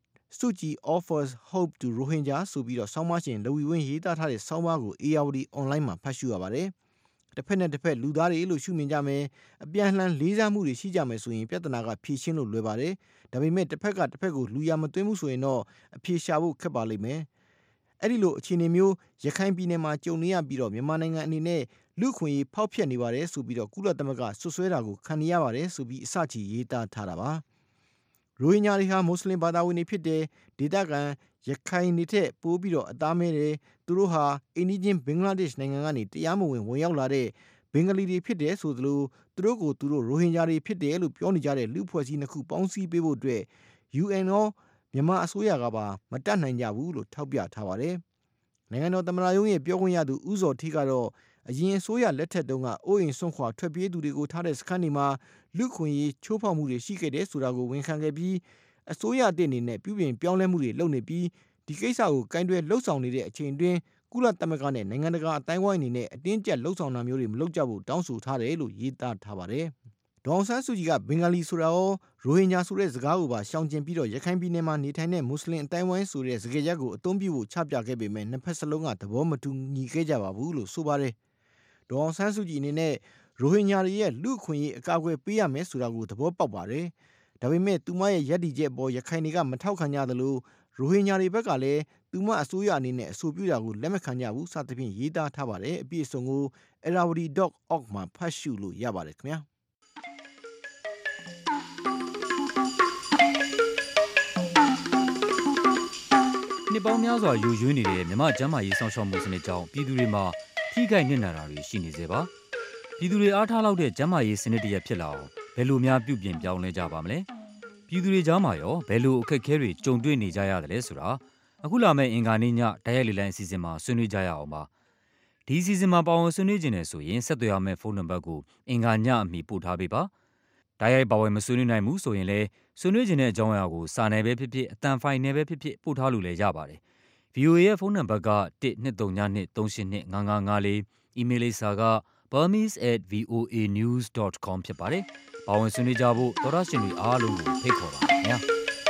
Suji offers hope to Rohingya ဆိုပြီးတော့ဆောင်းပါးရှင်လဝီဝင်းရေးသားထားတဲ့ဆောင်းပါးကို ARD online မှာဖတ်ရှုရပါတယ်တစ်ဖက်နဲ့တစ်ဖက်လူသားတွေလို့ရှုမြင်ကြမယ်အပြန်လှန်လေးစားမှုတွေရှိကြမယ်ဆိုရင်ပြဿနာကဖြေရှင်းလို့လွယ်ပါတယ်ဒါပေမဲ့တစ်ဖက်ကတစ်ဖက်ကိုလူရမသွင်းမှုဆိုရင်တော့အဖြေရှာဖို့ခက်ပါလိမ့်မယ်အဲ့ဒီလိုအခြေအနေမျိုးရခိုင်ပြည်နယ်မှာကြုံနေရပြီးတော့မြန်မာနိုင်ငံအနေနဲ့လူခွင့်ရေးဖောက်ဖျက်နေပါတယ်ဆိုပြီးတော့ကုလသမဂ္ဂဆွဆွဲတာကိုခံနေရပါတယ်ဆိုပြီးအစချီရေးသားထားတာပါရိုဟင်ဂျာတွေဟာမွတ်စလင်ဘာသာဝင်တွေဖြစ်တဲ့ဒေသခံရခိုင်တွေထက်ပိုပြီးတော့အသားမဲတယ်သူတို့ဟာအိန္ဒိယဘင်္ဂလားဒေ့ရှ်နိုင်ငံကနေတရားမဝင်ဝင်ရောက်လာတဲ့ဘင်္ဂလီတွေဖြစ်တယ်ဆိုသလိုသူတို့ကိုသူတို့ရိုဟင်ဂျာတွေဖြစ်တယ်လို့ပြောနေကြတဲ့လူဖွဲ့စည်းနှစ်ခုပေါင်းစည်းပေးဖို့အတွက် UN ရောမြန်မာအစိုးရကပါမတတ်နိုင်ကြဘူးလို့ထောက်ပြထားပါတယ်နိုင်ငံတော်သမ္မတရုံးရဲ့ပြောခွင့်ရသူဦးဇော်ဌေးကတော့အရင်အစိုးရလက်ထက်တုန်းကအိုးအိမ်ဆွန့်ခွာထွက်ပြေးသူတွေကိုထားတဲ့စခန်းတွေမှာလူခွင့်ရေးချိုးဖောက်မှုတွေရှိခဲ့တယ်ဆိုတာကိုဝန်ခံခဲ့ပြီးအစိုးရအသစ်အနေနဲ့ပြုပြင်ပြောင်းလဲမှုတွေလုပ်နေပြီးဒီကိစ္စကိုကင်တွယ်လှုပ်ဆောင်နေတဲ့အချိန်တွင်ကုလသမဂ္ဂနဲ့နိုင်ငံတကာအတိုင်းဝိုင်းအနေနဲ့အတင်းကျပ်လှုပ်ဆောင်တာမျိုးတွေမလုပ်ကြဖို့တောင်းဆိုထားတယ်လို့ရေးသားထားပါတယ်။ဒေါ်အောင်ဆန်းစုကြည်ကဘင်္ဂလီဆိုတာရောရိုဟင်ဂျာဆိုတဲ့စကားကိုပါရှောင်ကျဉ်ပြီးတော့ရခိုင်ပြည်နယ်မှာနေထိုင်တဲ့မွတ်စလင်အတိုင်းဝိုင်းဆိုတဲ့စကားရပ်ကိုအသုံးပြုဖို့ချပြခဲ့ပေမဲ့နှစ်ဖက်စလုံးကသဘောမတူညီခဲ့ကြပါဘူးလို့ဆိုပါတယ်။ဒေါ်အောင်ဆန်းစုကြည်အနေနဲ့ရိုဟင်ဂျာတွေရဲ့လူ့အခွင့်အရေးအကာအကွယ်ပေးရမယ်ဆိုတာကိုသဘောပေါက်ပါတယ်။ဒါပေမဲ့သူမရဲ့ရည်တည်ချက်အပေါ်ရခိုင်တွေကမထောက်ခံကြသလိုရိုဟင်ဂျာတွေဘက်ကလည်းသူမအစိုးရအနေနဲ့အဆိုပြုတာကိုလက်မခံကြဘူးစသဖြင့်ရေးသားထားပါတယ်။အပြည့်အစုံကို Erawadi.org မှာဖတ်ရှုလို့ရပါတယ်ခင်ဗျာ။နှစ်ပေါင်းများစွာယိုယွင်းနေတဲ့မြမကျန်းမာရေးဆောင်ရှောက်မှုစနစ်ကြောင့်ပြည်သူတွေမှာထိခိုက်နစ်နာတာတွေရှိနေစေပါပြည်သူတွေအားထားလောက်တဲ့ကျန်းမာရေးစနစ်တရက်ဖြစ်လာအောင်ဘယ်လိုများပြုပြင်ပြောင်းလဲကြပါမလဲပြည်သူတွေကြားမှာရောဘယ်လိုအခက်အခဲတွေကြုံတွေ့နေကြရတယ်လဲဆိုတာအခုလာမယ့်အင်္ဂါနေ့ညတိုက်ရိုက်လေလံအစီအစဉ်မှာဆွေးနွေးကြရအောင်ပါဒီအစီအစဉ်မှာပါဝင်ဆွေးနွေးခြင်းနဲ့ဆိုရင်ဆက်သွယ်ရမယ့်ဖုန်းနံပါတ်ကိုအင်္ဂါညအမီပို့ထားပေးပါတိုက်ရိုက်ပါဝင်မဆွေးနွေးနိုင်ဘူးဆိုရင်လည်းဆွေးနွေးခြင်းတဲ့အကြောင်းအရာကိုစာနယ်ပဲဖြစ်ဖြစ်အတန်ဖိုင်နယ်ပဲဖြစ်ဖြစ်ပို့ထားလို့လည်းရပါတယ် VOA ရဲ့ဖုန်းနံပါတ်က12392385554အီးမေးလ်လိပ်စာက burmese@voanews.com ဖြစ်ပါတယ်။ပါဝင်ဆွေးနွေးကြဖို့သောရရှင်တွေအားလုံးကိုဖိတ်ခေါ်ပါခင်ဗျာ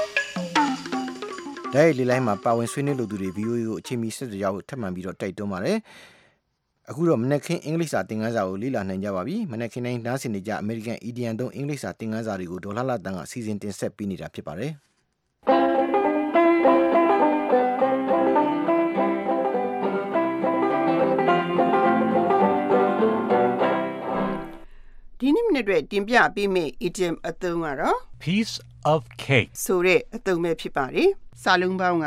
။ဒါရီလိုင်းမှာပါဝင်ဆွေးနွေးလို့သူတွေ VOA ကိုအချိန်မီဆက်ကြဖို့ထပ်မံပြီးတော့တိုက်တွန်းပါတယ်။အခုတော့မနက်ခင်းအင်္ဂလိပ်စာသင်ခန်းစာကိုလေ့လာနိုင်ကြပါပြီ။မနက်ခင်းတိုင်းနားဆင်နေကြအမေရိကန် EDN သုံးအင်္ဂလိပ်စာသင်ခန်းစာတွေကိုဒေါ်လာတန်ကစီစဉ်တင်ဆက်ပေးနေတာဖြစ်ပါတယ်။ဒီနေ့မနေ့အတွက်တင်ပြပေးမယ့် idiom အသုံးကတော့ piece of cake ဆိုတဲ့အသုံးပဲဖြစ်ပါတယ်။စာလုံးပေါင်းက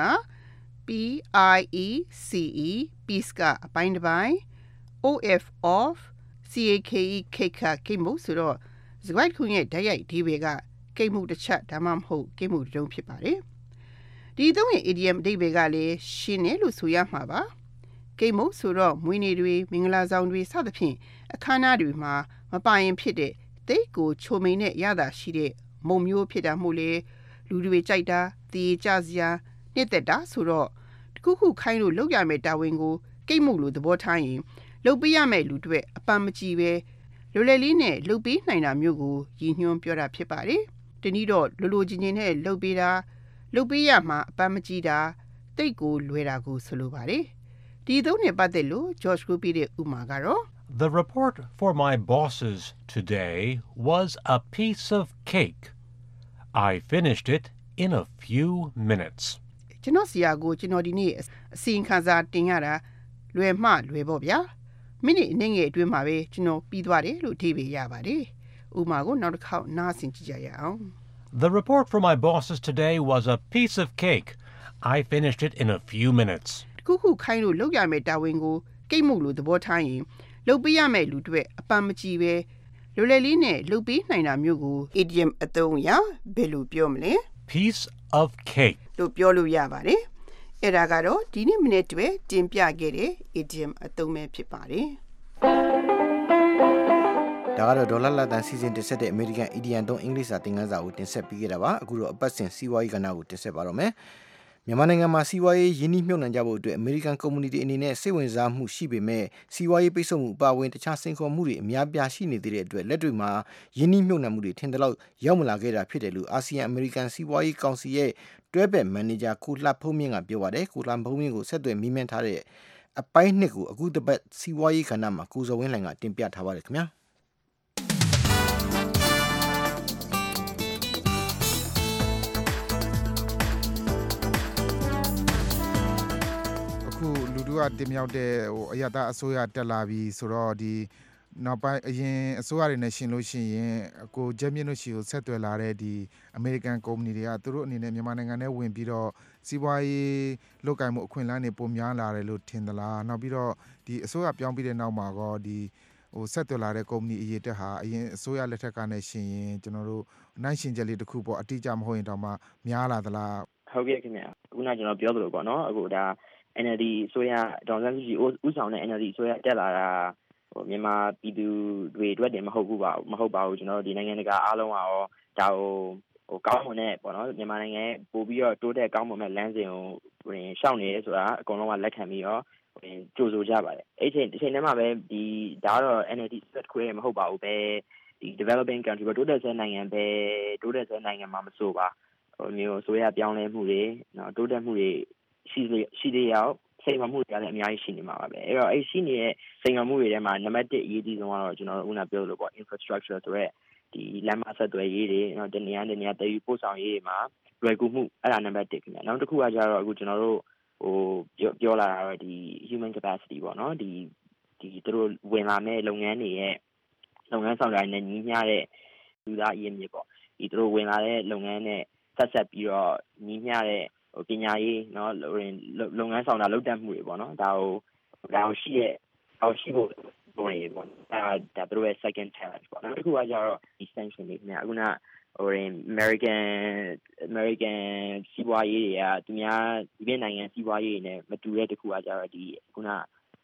P-I-E-C-E piece ကအပိုင်းတစ်ပိုင်း O-F of C-A-K-E cake ကကိတ်မှုဆိုတော့စကားခုရဲ့ဓာတ်ရိုက်ဒီဘေကကိတ်မှုတစ်ချက်ဒါမှမဟုတ်ကိတ်မှုတစ်တုံးဖြစ်ပါတယ်။ဒီသုံးရဲ့ idiom အဓိပ္ပာယ်ကလည်းရှင်းတယ်လို့ဆိုရမှာပါ။ကိတ်မှုဆိုတော့မွေးနေ့တွေမင်္ဂလာဆောင်တွေစသဖြင့်အခမ်းအနားတွေမှာမပိုင်ဖြစ်တဲ့တိတ်ကိုချိုမိန်နဲ့ရတာရှိတဲ့မုံမျိုးဖြစ်တာမို့လေလူတွေကြိုက်တာတည်ကြစရာနှစ်သက်တာဆိုတော့တခုခုခိုင်းလို့လုပ်ရမယ့်တာဝန်ကိုကိတ်မှုလို့သဘောထားရင်လုပ်ပေးရမယ့်လူတွေအပန်းမကြည့်ပဲလွယ်လွယ်လေးနဲ့လုပ်ပေးနိုင်တာမျိုးကိုရည်ညွှန်းပြောတာဖြစ်ပါတယ်။တနည်းတော့လိုချင်းချင်းနဲ့လုပ်ပေးတာလုပ်ပေးရမှာအပန်းမကြည့်တာတိတ်ကိုလွယ်တာကိုဆိုလိုပါတယ်။ဒီသုံးနဲ့ပတ်သက်လို့ George ကိုပြတဲ့ဥမာကတော့ The report for my bosses today was a piece of cake. I finished it in a few minutes. ကျွန်တော်ဆရာကိုကျွန်တော်ဒီနေ့အစီရင်ခံစာတင်ရတာလွယ်မှလွယ်ပေါ့ဗျာမိနစ်အနည်းငယ်အတွင်းမှာပဲကျွန်တော်ပြီးသွားတယ်လို့အဓိပ္ပာယ်ရပါတယ်ဥပမာကိုနောက်တစ်ခေါက်နားဆင်ကြည့်ကြရအောင် The report for my bosses today was a piece of cake. I finished it in a few minutes. တခုခုခိုင်းလို့လုပ်ရမယ့်တာဝန်ကိုကိတ်မှုလို့သဘောထားရင်လုပ်ပေးရမယ့်လူတွေအပန်းမကြည့်ပဲလွယ်လွယ်လေးနဲ့လုပ်ပေးနိုင်တာမျိုးကို idiom အသုံးအရဘယ်လိုပြောမလဲ piece of cake လို့ပြောလို့ရပါတယ်အဲ့ဒါကတော့ဒီနေ့မနေ့တည်းတင်ပြခဲ့တဲ့ idiom အသုံးပဲဖြစ်ပါတယ်ဒါကတော့ဒေါ်လာလာတန်စီစဉ်တင်ဆက်တဲ့ American Idiom သုံးအင်္ဂလိပ်စာသင်ခန်းစာကိုတင်ဆက်ပေးခဲ့တာပါအခုတော့အပတ်စဉ်စီးပွားရေးကဏ္ဍကိုတင်ဆက်ပါတော့မယ်မြန်မာနိုင်ငံမှာစီးပွားရေးယင်းနှိမ့်မြှုပ်နှံကြဖို့အတွက် American Community အနေနဲ့စိတ်ဝင်စားမှုရှိပေမဲ့စီးပွားရေးပိတ်ဆို့မှုအပါအဝင်တခြားစိန်ခေါ်မှုတွေအများပြားရှိနေသေးတဲ့အတွက်လက်တွေ့မှာယင်းနှိမ့်မြှုပ်နှံမှုတွေထင်သလောက်ရောက်မလာခဲ့တာဖြစ်တယ်လို့ ASEAN American စီးပွားရေးကောင်စီရဲ့တွဲဘက်မန်နေဂျာကိုလှဖုံးမြင့်ကပြောပါတယ်ကိုလှဖုံးမြင့်ကိုဆက်သွယ်မိမန်းထားတဲ့အပိုင်းနှစ်ကိုအခုတစ်ပတ်စီးပွားရေးကဏ္ဍမှာကိုစောဝင်းလှိုင်ကတင်ပြထားပါတယ်ခင်ဗျာလူတို့ကတင်မြောက်တဲ့အရသာအစိုးရတက်လာပြီဆိုတော့ဒီနောက်ပိုင်းအရင်အစိုးရတွေနဲ့ရှင်လို့ရှိရင်ကိုဂျက်မြင့်တို့ရှိကိုဆက်သွယ်လာတဲ့ဒီ American Company တွေကသူတို့အနေနဲ့မြန်မာနိုင်ငံထဲဝင်ပြီးတော့စီးပွားရေးလုပ်ကိုင်မှုအခွင့်အလမ်းတွေပုံများလာတယ်လို့ထင်သလားနောက်ပြီးတော့ဒီအစိုးရပြောင်းပြီးတဲ့နောက်မှာကောဒီဆက်သွယ်လာတဲ့ company အရေးတက်ဟာအရင်အစိုးရလက်ထက်ကနဲ့ရှင်ရင်ကျွန်တော်တို့နိုင်ရှင်ချက်လေးတစ်ခုပေါ့အတိအကျမဟုတ်ရင်တော့မှများလာသလားဟုတ်ကဲ့ခင်ဗျာခုနကျွန်တော်ပြောသလိုပေါ့နော်အခုဒါNLD အစိုးရဒေါ်စန်းစုကြည်ဦးဆောင်တဲ့ NLD အစိုးရတက်လာတာမြန်မာပြည်သူတွေအတွက်တင်မဟုတ်ဘူးကျွန်တော်တို့ဒီနိုင်ငံတကာအားလုံးကရောဒါကိုကောင်းမွန်တဲ့ပေါ့နော်မြန်မာနိုင်ငံပို့ပြီးတော့တိုးတက်ကောင်းမွန်တဲ့လမ်းစဉ်ကိုရှောက်နေရဲဆိုတာအကုန်လုံးကလက်ခံပြီးတော့ကြိုဆိုကြပါတယ်အဲ့ဒီအချိန်ထဲမှာပဲဒီဒါကတော့ NLD ဆက်ခွဲမဟုတ်ပါဘူးပဲဒီ developing country တိုးတက်ဆဲနိုင်ငံပဲတိုးတက်ဆဲနိုင်ငံမှာမဆိုပါမျိုးဆိုရပြောင်းလဲမှုတွေနော်တိုးတက်မှုတွေရှိသေးရောက်စိန်ခေါ်မှုတွေလည်းအများကြီးရှိနေမှာပါပဲအဲ့တော့အဲ့ရှိနေတဲ့စိန်ခေါ်မှုတွေထဲမှာနံပါတ်1အရေးကြီးဆုံးကတော့ကျွန်တော်တို့ခုနပြောလို့ပေါ့ infrastructure ဆိုရဲဒီလမ်းမဆက်သွယ်ရေးတွေနော်တနေရာတည်ယူပို့ဆောင်ရေးတွေမှာလွယ်ကူမှုအဲ့ဒါနံပါတ်1ခင်ဗျာနောက်တစ်ခုကကျတော့အခုကျွန်တော်တို့ပြောလာတာတော့ဒီ human capacity ပေါ့နော်ဒီသူတို့ဝင်လာမဲ့လုပ်ငန်းတွေရဲ့လုပ်ငန်းဆောင်တာနဲ့ညီမျှတဲ့လူသားအရင်းမြစ်ပေါ့ဒီသူတို့ဝင်လာတဲ့လုပ်ငန်းနဲ့ဆက်ပြီးတော့ညီမျှတဲ့ပညာရေးเนาะလုပ်ငန်းဆောင်တာလုပ်တတ်မှုတွေပေါ့နော်ဒါကိုရှိဖို့ပုံနေပေါ့ဒါသူတို့ရဲ့ second challenge ပေါ့နောက်တစ်ခုကကျတော့ extension တွေခင်ဗျအခုနAmerican စီးပွားရေးတွေကသူများဒီပြည်နိုင်ငံစီးပွားရေးတွေနဲ့မတူတဲ့တစ်ခုကကျတော့ဒီခုန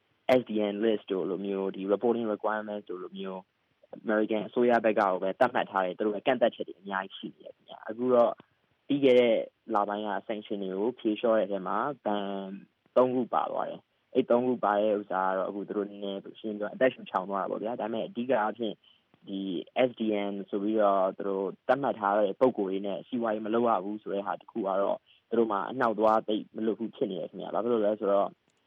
SDN list တို့လိုမျိုးဒီ reporting requirements တို့လိုမျိုး American အစိုးရဘက်ကပဲတတ်မှတ်ထားတယ်သူတို့ကကန့်သက်ချက်တွေအများကြီးရှိနေတယ်ခင်ဗျအခုတော့ပြီးခဲ့တဲ့လပိုင်းက sanction တွေကိုဖြေလျှော့တဲ့ထဲမှာဘန်3ခုပါသွားတယ်အဲ့3ခုပါတဲ့ဥစ္စာကတော့အခုသူတို့နည်းနည်းရှင်းပြအသက်ရှူချောင်သွားတာပေါ့ဗျာဒါပေမဲ့အဓိကအဖြစ်ဒီ SDN ဆိုပြီးတော့သူတို့တတ်မှတ်ထားတဲ့ပုံကိုယ်တွေနဲ့စီးပွားရေးမလုပ်ရဘူးဆိုတဲ့ဟာတစ်ခုကတော့သူတို့မှာအနှောက်သွားသိမလို့ဘူးဖြစ်နေတယ်ခင်ဗျာဘာဖြစ်လို့လဲဆိုတော့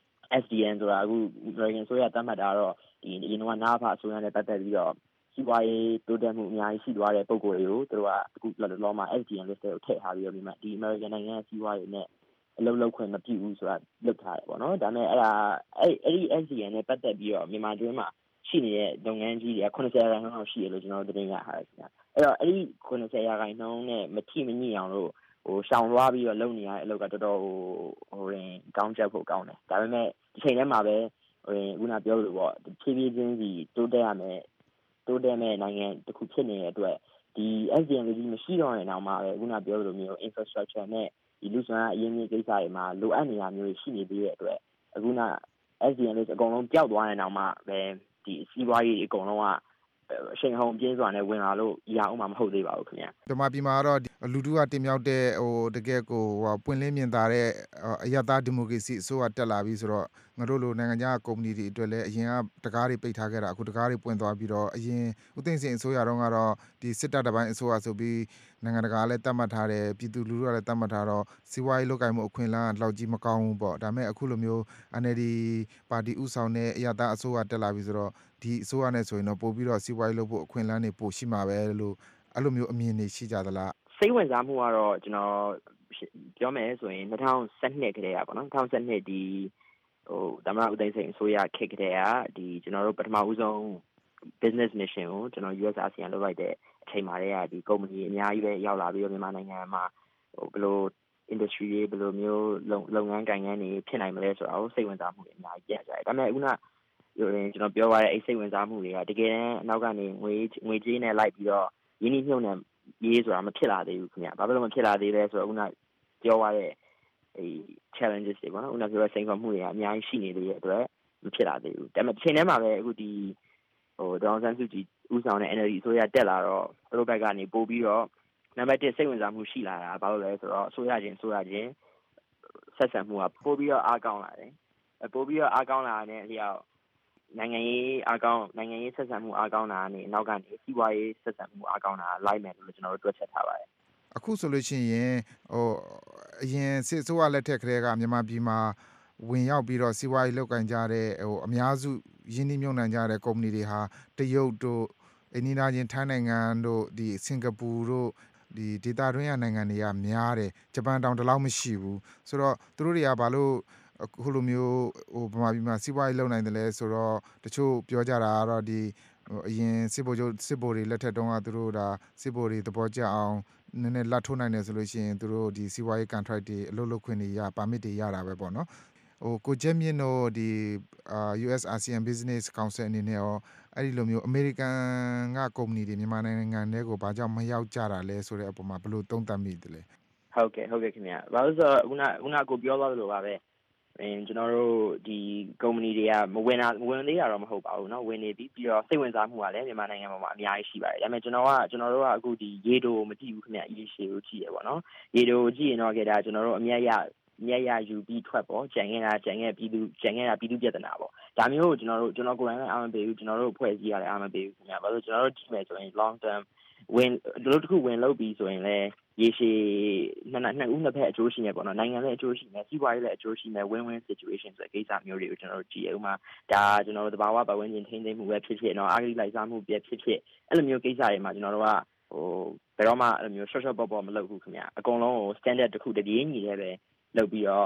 SDN ဆိုတာအခု American ဆိုရတတ်မှတ်တာတော့ဒီအရင်ကနားဖာဆိုရတဲ့ပတ်သက်ပြီးတော့စီးပွားရေးတိုးတက်မှုအများကြီးရှိသွားတဲ့ပုံကိုယ်တွေကိုသူတို့ကအခုလောမှာ SDN list ကိုထည့်ထားပြီးတော့ဒီမှာဒီ American နိုင်ငံစီးပွားရေးနဲ့အလုပ်လုပ်ခွင့်မပြုဘူးဆိုတာလုပ်ထားတယ်ပေါ့နော်ဒါပေမဲ့အဲ့ဒီ SDN နဲ့ပတ်သက်ပြီးတော့မြန်မာကျွန်းမှာရှိနေတဲ့လုပ်ငန်းကြီးတွေ90%လောက်ရှိတယ်လို့ကျွန်တော်တို့တင်ပြထားတယ်ခင်ဗျအဲ့တော့အဲ့ဒီ90%နဲ့မထိမညိအောင်လို့ရှောင်သွားပြီးတော့လုပ်နေရတဲ့အလုပ်ကတော်တော်ကောင်းချက်ဖို့ကောင်းတယ်ဒါပေမဲ့ဒီချိန်ထဲမှာပဲခုနပြောလို့ပေါ့ဖြည်းဖြည်းချင်းစီတိုးတက်မဲ့နိုင်ငံတစ်ခုဖြစ်နေတဲ့အတွက်ဒီ SDN ကြီးမရှိတော့တဲ့နောက်မှာပဲခုနပြောလို့မျိုး infrastructure နဲ့ဒီလူစွမ်းအရင်းမြစ်ကိစ္စတွေမှာလိုအပ်နေတာမျိုးရှိနေသေးတဲ့အတွက်အခုန SDN လေးအကုန်လုံးပျောက်သွားတဲ့နောက်မှာပဲဒီစီးပွားရေးအကုန်လုံးကအချိန်ဟုန်ပြင်းစွာနဲ့ဝင်လာလို့ရအောင်မှမဟုတ်သေးပါဘူးခင်ဗျာဒီမှာပြည်မှာတော့လူထုကတင်မြောက်တဲ့တကယ်ကိုပွင့်လင်းမြင်သာတဲ့အယက်သားဒီမိုကရေစီအစိုးရတက်လာပြီဆိုတော့ငါတို့လိုနိုင်ငံခြားကုမ္ပဏီတွေအတွက်လည်းအရင်ကတကားတွေပိတ်ထားခဲ့တာအခုတကားတွေပွင့်သွားပြီးတော့အရင်ဦးသိန်းစိန်အစိုးရတော့ကတော့ဒီစစ်တပ်တပိုင်းအစိုးရဆိုပြီးနိုင်ငံတကာလည်းတတ်မှတ်ထားတယ်ပြည်သူလူထုကလည်းတတ်မှတ်ထားတော့စီးပွားရေးလုပ်ကိုင်မှုအခွင့်အလမ်းလောက်ကြီးမကောင်းဘူးပေါ့ဒါပေမဲ့အခုလိုမျိုး NLD ပါတီဥဆောင်တဲ့အယက်သားအစိုးရတက်လာပြီဆိုတော့ဒီအစိုးရနဲ့ဆိုရင်တော့ပို့ပြီးတော့စီးပွားရေးလုပ်ဖို့အခွင့်အလမ်းတွေပိုရှိမှာပဲလို့အဲ့လိုမျိုးအမြင်တွေရှိကြသလားစိတ်ဝင်စားမှုကတော့ကျွန်တော်ပြောမယ်ဆိုရင်2012ခရဲอ่ะပေါ့နော်2012ဒီသမ္မတဦးသိန်းစိန်အစိုးရခေတ်ခရဲอ่ะဒီကျွန်တော်တို့ပထမဦးဆုံး business mission ကိုကျွန်တော် US ASEAN လုပ်လိုက်တဲ့အချိန်မှာတည်းကဒီကုမ္ပဏီအများကြီးပဲရောက်လာပြီးတော့မြန်မာနိုင်ငံမှာဘယ်လို industry တွေဘယ်လိုမျိုးလုပ်ငန်းကိုင်ငန်းတွေဖြစ်နိုင်မလဲဆိုတာကိုစိတ်ဝင်စားမှုတွေအများကြီးပြန်ကြတယ်ဒါပေမဲ့အခုနကျွန်တော်ပြောရတဲ့အဲ့စိတ်ဝင်စားမှုတွေကတကယ်တမ်းအနောက်ကနေငွေကြေးနဲ့လိုက်ပြီးတော့ရင်းနှီးမြှုပ်နှံရေးဆိုတာမဖြစ်လာသေးဘူးခင်ဗျာဘာဖြစ်လို့မဖြစ်လာသေးလဲဆိုတော့ခုနပြောရတဲ့ဒီ challenges တွေပေါ့နော်ခုနပြောတဲ့စိန်ခေါ်မှုတွေကအများကြီးရှိနေသေးတဲ့အတွက်မဖြစ်လာသေးဘူးဒါပေမဲ့ချိန်ထဲမှာပဲအခုဒီဒေါအောင်ဆန်းစုကြည်ဦးဆောင်တဲ့ NLD အစိုးရတက်လာတော့သူတို့ဘက်ကနေပို့ပြီးတော့နံပါတ်1စိတ်ဝင်စားမှုရှိလာတာဘာလို့လဲဆိုတော့အစိုးရချင်းဆက်ဆံမှုကပို့ပြီးတော့အားကောင်းလာတယ်ပို့ပြီးတော့အားကောင်းလာတဲ့အလျောက်နိုင်ငံရေးဆက်ဆံမှုအားကောင်းတာနဲ့နောက်ကနေစီးပွားရေးဆက်ဆံမှုအားကောင်းတာလိုက်မယ်လို့ကျွန်တော်တို့တွက်ချက်ထားပါတယ်အခုဆိုလို့ရှိရင်အရင်စစ်အစိုးရလက်ထက်ကတည်းကမြန်မာပြည်မှာဝင်ရောက်ပြီးတော့စီးပွားရေးလုပ်ကိုင်ကြတဲ့အများစုရင်းနှီးမြှုပ်နှံကြတဲ့ကုမ္ပဏီတွေဟာတရုတ်တို့အိန္ဒိယချင်းထိုင်းနိုင်ငံတို့ဒီစင်ကာပူတို့ဒီဒေသတွင်းနိုင်ငံတွေကများတယ်ဂျပန်တောင်တလောက်မရှိဘူးဆိုတော့သူတို့တွေကဘာလို့အခုလိုမျိုးဗမာပြည်မှာစီးပွားရေးလုပ်နိုင်တယ်လဲဆိုတော့တချို့ပြောကြတာကတော့ဒီအရင်စစ်ဗိုလ်တွေလက်ထက်တုန်းကသူတို့ဒါစစ်ဗိုလ်တွေသဘောကျအောင်နည်းနည်းလက်ထိုးနိုင်တယ်ဆိုလို့ရှိရင်သူတို့ဒီစီးပွားရေး contract တွေအလုပ်လုပ်ခွင့်တွေပါမစ်တွေရတာပဲပေါ့နော်ကိုကျက်မြင့်တို့ဒီUS ASEAN Business Council အနေနဲ့ရောအဲ့ဒီလိုမျိုးအမေရိကန်ကကုမ္ပဏီတွေမြန်မာနိုင်ငံထဲကိုဘာကြောင့်မရောက်ကြတာလဲဆိုတဲ့အပေါ်မှာဘယ်လိုသုံးသပ်မိသလဲဟုတ်ကဲ့ခင်ဗျာဘာလို့ဆိုတော့ခုနကိုပြောသွားသလိုပါပဲကျွန်တော်တို့ဒီကုမ္ပဏီတွေကမဝင်သေးတာတော့မဟုတ်ပါဘူးเนาะဝင်နေပြီးတော့စိတ်ဝင်စားမှုကလည်းမြန်မာနိုင်ငံမှာအများကြီးရှိပါတယ်ဒါပေမဲ့ကျွန်တော်တို့ကအခုဒီရေတိုမကြည့်ဘူးခင်ဗျရေရှည်ကိုကြည့်ရပါเนาะရေတိုကြည့်ရင်တော့ဒါကျွန်တော်တို့အမြတ်ရယူပြီးထွက်ပေါ့ကြံခဲ့ပြည်သူပြဿနာပေါ့ဒါမျိုးကိုကျွန်တော်ကိုယ်တိုင်လည်းအားမပေးဘူးကျွန်တော်တို့ဖွဲ့စည်းရတယ်အားမပေးဘူးခင်ဗျဘာလို့ကျွန်တော်တို့ကြည့်မယ်ဆိုရင် long term တို့တခုဝင်လို့ပြီးဆိုရင်လည်းရေရှည်နှစ်ဦးနှစ်ဖက်အကျိုးရှိနေပေါ့နော်နိုင်ငံလည်းအကျိုးရှိနေစီးပွားရေးလည်းအကျိုးရှိနေ win-win situation ဆိုတဲ့ကိစ္စမျိုးတွေကိုကျွန်တော်တို့ကြည့်ရဥမာဒါကျွန်တော်တို့တဘာဝပတ်ဝန်းကျင်ထိန်းသိမ်းမှုပဲဖြစ်ဖြစ်နော်အဂတိလိုက်စားမှုပဲဖြစ်ဖြစ်အဲ့လိုမျိုးကိစ္စတွေမှာကျွန်တော်တို့ကဘယ်တော့မှအဲ့လိုမျိုး short ပေါ့မလုပ်ဘူးခင်ဗျအကုန်လုံးကို standard တစ်ခုတပြေးညီရဲပဲလုပ်ပြီးတော့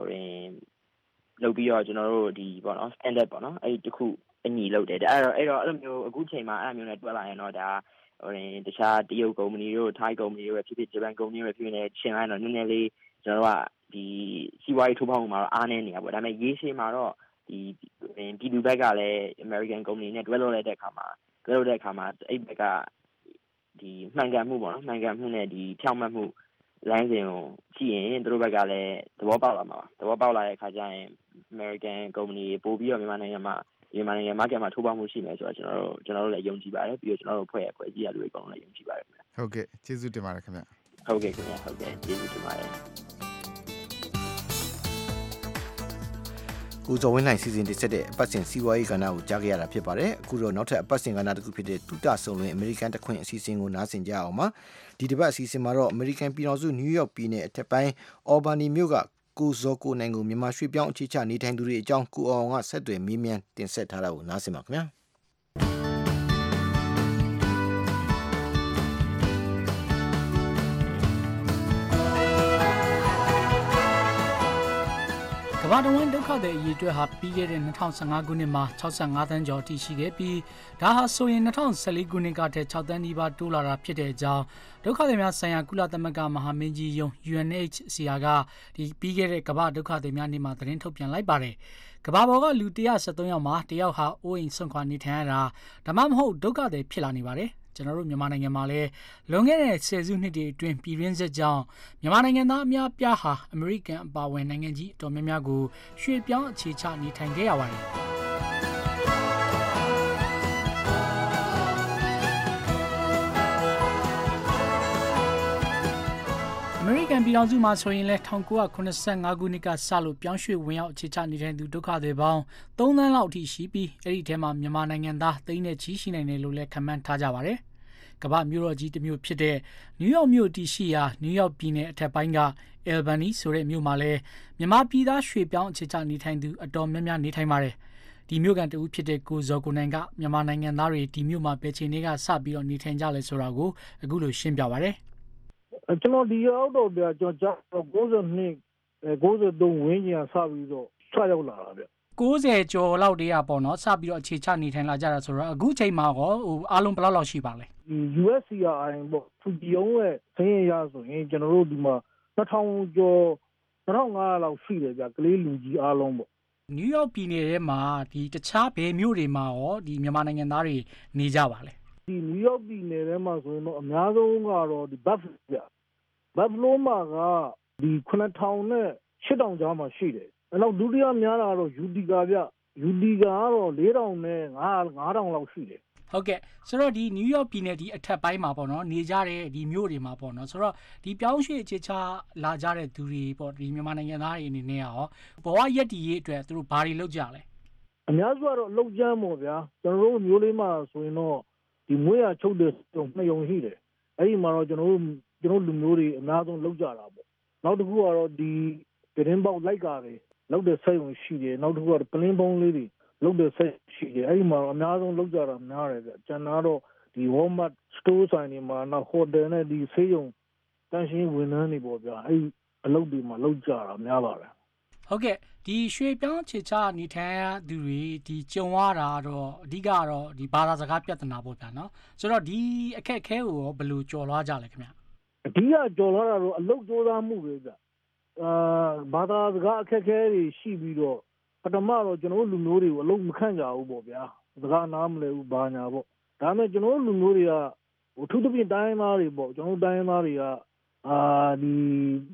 ကျွန်တော်တို့ဒီပေါ့နော် standard ပေါ့နော်အဲ့ဒီတစ်ခုအညီလုပ်တယ်အဲ့တော့အဲ့လိုမျိုးအခုချိန်မှာအဲ့လိုမျိုးနဲ့တွက်လာရင်တော့ဒါတခြားတရုတ်ကုမ္ပဏီတို့ထိုင်းကုမ္ပဏီတို့ပဲဖြစ်ဖြစ်ဂျပန်ကုမ္ပဏီတို့ပဲဖြစ်နေရှင်းလိုက်တော့နည်းနည်းလေးကျွန်တော်တို့ကဒီစီးပွားရေးထိုးဖောက်မှုမှာတော့အားနည်းနေတာပေါ့ဒါပေမဲ့ရေးရှင်းမှာတော့ဒီပြည်သူဘက်ကလည်း American ကုမ္ပဏီနဲ့တွဲလုပ်လိုက်တဲ့အခါမှာအဲ့ဘက်ကဒီမှန်ကန်မှုပေါ့နော်မှန်ကန်မှုနဲ့ဒီဖြောင့်မတ်မှုလမ်းစဉ်ကိုကြည့်ရင်တို့ဘက်ကလည်းသဘောပေါက်လာမှာပါသဘောပေါက်လာတဲ့အခါကျရင် American ကုမ္ပဏီပို့ပြီးတော့မြန်မာနိုင်ငံမှာmarket မှာထိုးပေါက်မှုရှိမယ်ဆိုတော့ကျွန်တော်တို့လည်းယုံကြည်ပါတယ်ပြီးတော့ကျွန်တော်တို့ဖွဲ့စည်းရလူတွေအကုန်လုံးလည်းယုံကြည်ပါတယ်ခင်ဗျဟုတ်ကဲ့ကျေးဇူးတင်ပါတယ်ခင်ဗျဟုတ်ကဲ့ခင်ဗျဟုတ်ကဲ့ကျေးဇူးတင်ပါတယ်ကိုဇော်ဝင်းနိုင်စီစဉ်တင်ဆက်တဲ့အပတ်စဉ်စီးပွားရေးကဏ္ဍကိုကြားခဲ့ရတာဖြစ်ပါတယ်အခုတော့နောက်ထပ်အပတ်စဉ်ကဏ္ဍတစ်ခုဖြစ်တဲ့တုတဆုံလွင်အမေရိကန်တခွင်အစီအစဉ်ကိုနားဆင်ကြအောင်ပါဒီတစ်ပတ်အစီအစဉ်မှာတော့အမေရိကန်ပြည်ထောင်စုနယူးယောက်ပြည်နယ်အထက်ပိုင်းအော်ဘာနီမြို့ကကိုဇော်ကိုနိုင်ကိုမြန်မာရွှေ့ပြောင်းအခြေချနေထိုင်သူတွေအကြောင်းကိုအောင်ကဆက်သွယ်မေးမြန်းတင်ဆက်ထားတာကိုနားဆင်ပါခင်ဗျာကမ္ဘာတဝန်းဒုက္ခသည်အရေးအတွက်ဟာပြီးခဲ့တဲ့2015ခုနှစ်မှာ65သန်းကျော်အထိရှိခဲ့ပြီးဒါဟာဆိုရင်2014ခုနှစ်ကတည်းက6သန်းနီးပါးတိုးလာတာဖြစ်တဲ့အကြောင်းဒုက္ခသည်များဆိုင်ရာကုလသမဂ္ဂမဟာမင်းကြီးရုံး UNHCR ကဒီပြီးခဲ့တဲ့ကမ္ဘာဒုက္ခသည်များနေ့မှာသတင်းထုတ်ပြန်လိုက်ပါတယ်။ကမ္ဘာပေါ်ကလူ173ယောက်မှာတယောက်ဟာအိုးအိမ်ဆွန့်ခွာနေထိုင်ရတာဒါမှမဟုတ်ဒုက္ခသည်ဖြစ်လာနေပါတယ်။ကျွန်တော်တို့မြန်မာနိုင်ငံမှာလည်းလွန်ခဲ့တဲ့10စုနှစ်တွေအတွင်းပြည်တွင်းစစ်ကြောင့်မြန်မာနိုင်ငံသားအများပြားဟာအမေရိကန်အပါအဝင်နိုင်ငံကြီးအတော်များများကိုရွှေ့ပြောင်းအခြေချနေထိုင်ခဲ့ရပါတယ်။အမေရိကန်ပြည်ထောင်စုမှာဆိုရင်လည်း1985ခုနှစ်ကစလို့ပြောင်းရွှေ့ဝင်ရောက်အခြေချနေထိုင်သူဒုက္ခသည်ပေါင်း3သန်းလောက်အထိရှိပြီးအဲ့ဒီထဲမှာမြန်မာနိုင်ငံသားသိန်းနဲ့ချီရှိနိုင်တယ်လို့လည်းခန့်မှန်းထားကြပါတယ်။ကမ္ဘာမြို့တော်ကြီးတစ်မြို့ဖြစ်တဲ့နယူးယောက်မြို့တည်ရှိရာနယူးယောက်ပြည်နယ်အထက်ပိုင်းက Albany ဆိုတဲ့မြို့မှာလည်းမြန်မာပြည်သားရွှေ့ပြောင်းအခြေချနေထိုင်သူအတော်များများနေထိုင်ပါတယ်။ဒီမြို့ကန်တဦးဖြစ်တဲ့ကိုဇော်ကိုနိုင်ကမြန်မာနိုင်ငံသားတွေဒီမြို့မှာပဲချိန်တွေကစပြီးတော့နေထိုင်ကြလဲဆိုတာကိုအခုလိုရှင်းပြပါဗျ။ကျွန်တော်ဒီရောက်တော့ဗျာကျွန်တော်92 93ဝင်းကျင်စပြီးတော့ဆွရောက်လာတာဗျ 90ကျော်လောက်တည်းอ่ะပေါ့နော်စပြီးတော့အခြေချနေထိုင်လာကြတာဆိုတော့အခုချိန်မှာဟိုအားလုံးဘယ်လောက်ရှိပါလဲ USCRI ပေါ့သူဒီအောင်ရဲ့ဆင်းရဲရဆိုရင်ကျွန်တော်တို့ဒီမှာ2000ကျော်2500လောက်ရှိတယ်ဗျကလေးလူကြီးအားလုံးပေါ့နယူးယောက်ပြည်နယ်ထဲမှာဒီတခြားဘယ်မြို့တွေမှာရောဒီမြန်မာနိုင်ငံသားတွေနေကြပါလဲဒီနယူးယောက်ပြည်နယ်ထဲမှာဆိုရင်တော့အများဆုံးကတော့ဒီဘတ်ဖလိုမှာကဒီ9000နဲ့8000ကျော်မှရှိတယ်အဲ့တော့ဒုတိယများတာတော့ယူတီကာဗျယူတီကာကတော့4000နဲ့5000လောက်ရှိတယ်ဟုတ်ကဲ့ဆိုတော့ဒီနယူးယောက်ပြည်နယ်ဒီအထက်ပိုင်းမှာပေါ့နော်နေကြတဲ့ဒီမြို့တွေမှာပေါ့နော်ဆိုတော့ဒီပြောင်းရွှေ့အခြေချလာကြတဲ့သူတွေပေါ့ဒီမြန်မာနိုင်ငံသားတွေအနေနဲ့ရောဘဝရက်တည်ရေးအတွက်သူတို့ဘာတွေလုပ်ကြလဲအများစုကတော့လှုပ်ကြမ်းပေါ့ဗျာကျွန်တော်တို့မျိုးလေးမှာဆိုရင်တော့ဒီမွေးရချုပ်တဲ့နှစ်ယုံရှိတယ်အဲ့ဒီမှာတော့ကျွန်တော်တို့လူမျိုးတွေအများဆုံးလှုပ်ကြတာပေါ့နောက်တစ်ခုကတော့ဒီသတင်းပေါက်လိုက်ကားတွေလောက်တဲ့စိတ်ဝင်ရှိတယ်နောက်တစ်ခုကပလင်းပုံးလေးတွေလောက်တဲ့စိတ်ရှိတယ်အဲ့ဒီမှာအများဆုံးလောက်ကြတာများတယ်ဗျကျန်တော့ဒီ Walmart store ဆိုင်တွေမှာနောက် hotel နဲ့ဒီဆေးရုံတန်းရှင်းဝန်ထမ်းတွေပေါ့ဗျာအဲ့အလုပ်တွေမှာလောက်ကြတာများပါတယ်ဟုတ်ကဲ့ဒီရွှေပြောင်းခြေချနေထိုင်သူတွေဒီကြုံရတာတော့အဓိကတော့ဒီဘာသာစကားပြဿနာပေါ့ဗျာနော်ဆိုတော့ဒီအခက်အခဲကိုရောဘယ်လိုကျော်လွှားကြလဲခင်ဗျအဓိကကျော်လွှားတာတော့အလုပ်ကြိုးစားမှုပဲဗျဘာသာစကားအခက်အခဲတွေရှိပြီးတော့ပထမတော့ကျွန်တော်တို့လူမျိုးတွေကိုအလုံးမခန့်ကြဘူးပေါ့ဗျာစကားနားမလဲဘူးဘာညာပေါ့ဒါပေမဲ့ကျွန်တော်တို့လူမျိုးတွေကဟိုထူးထူးဖြင့်တိုင်းသားတွေပေါ့ကျွန်တော်တို့တိုင်းသားတွေကဒီပ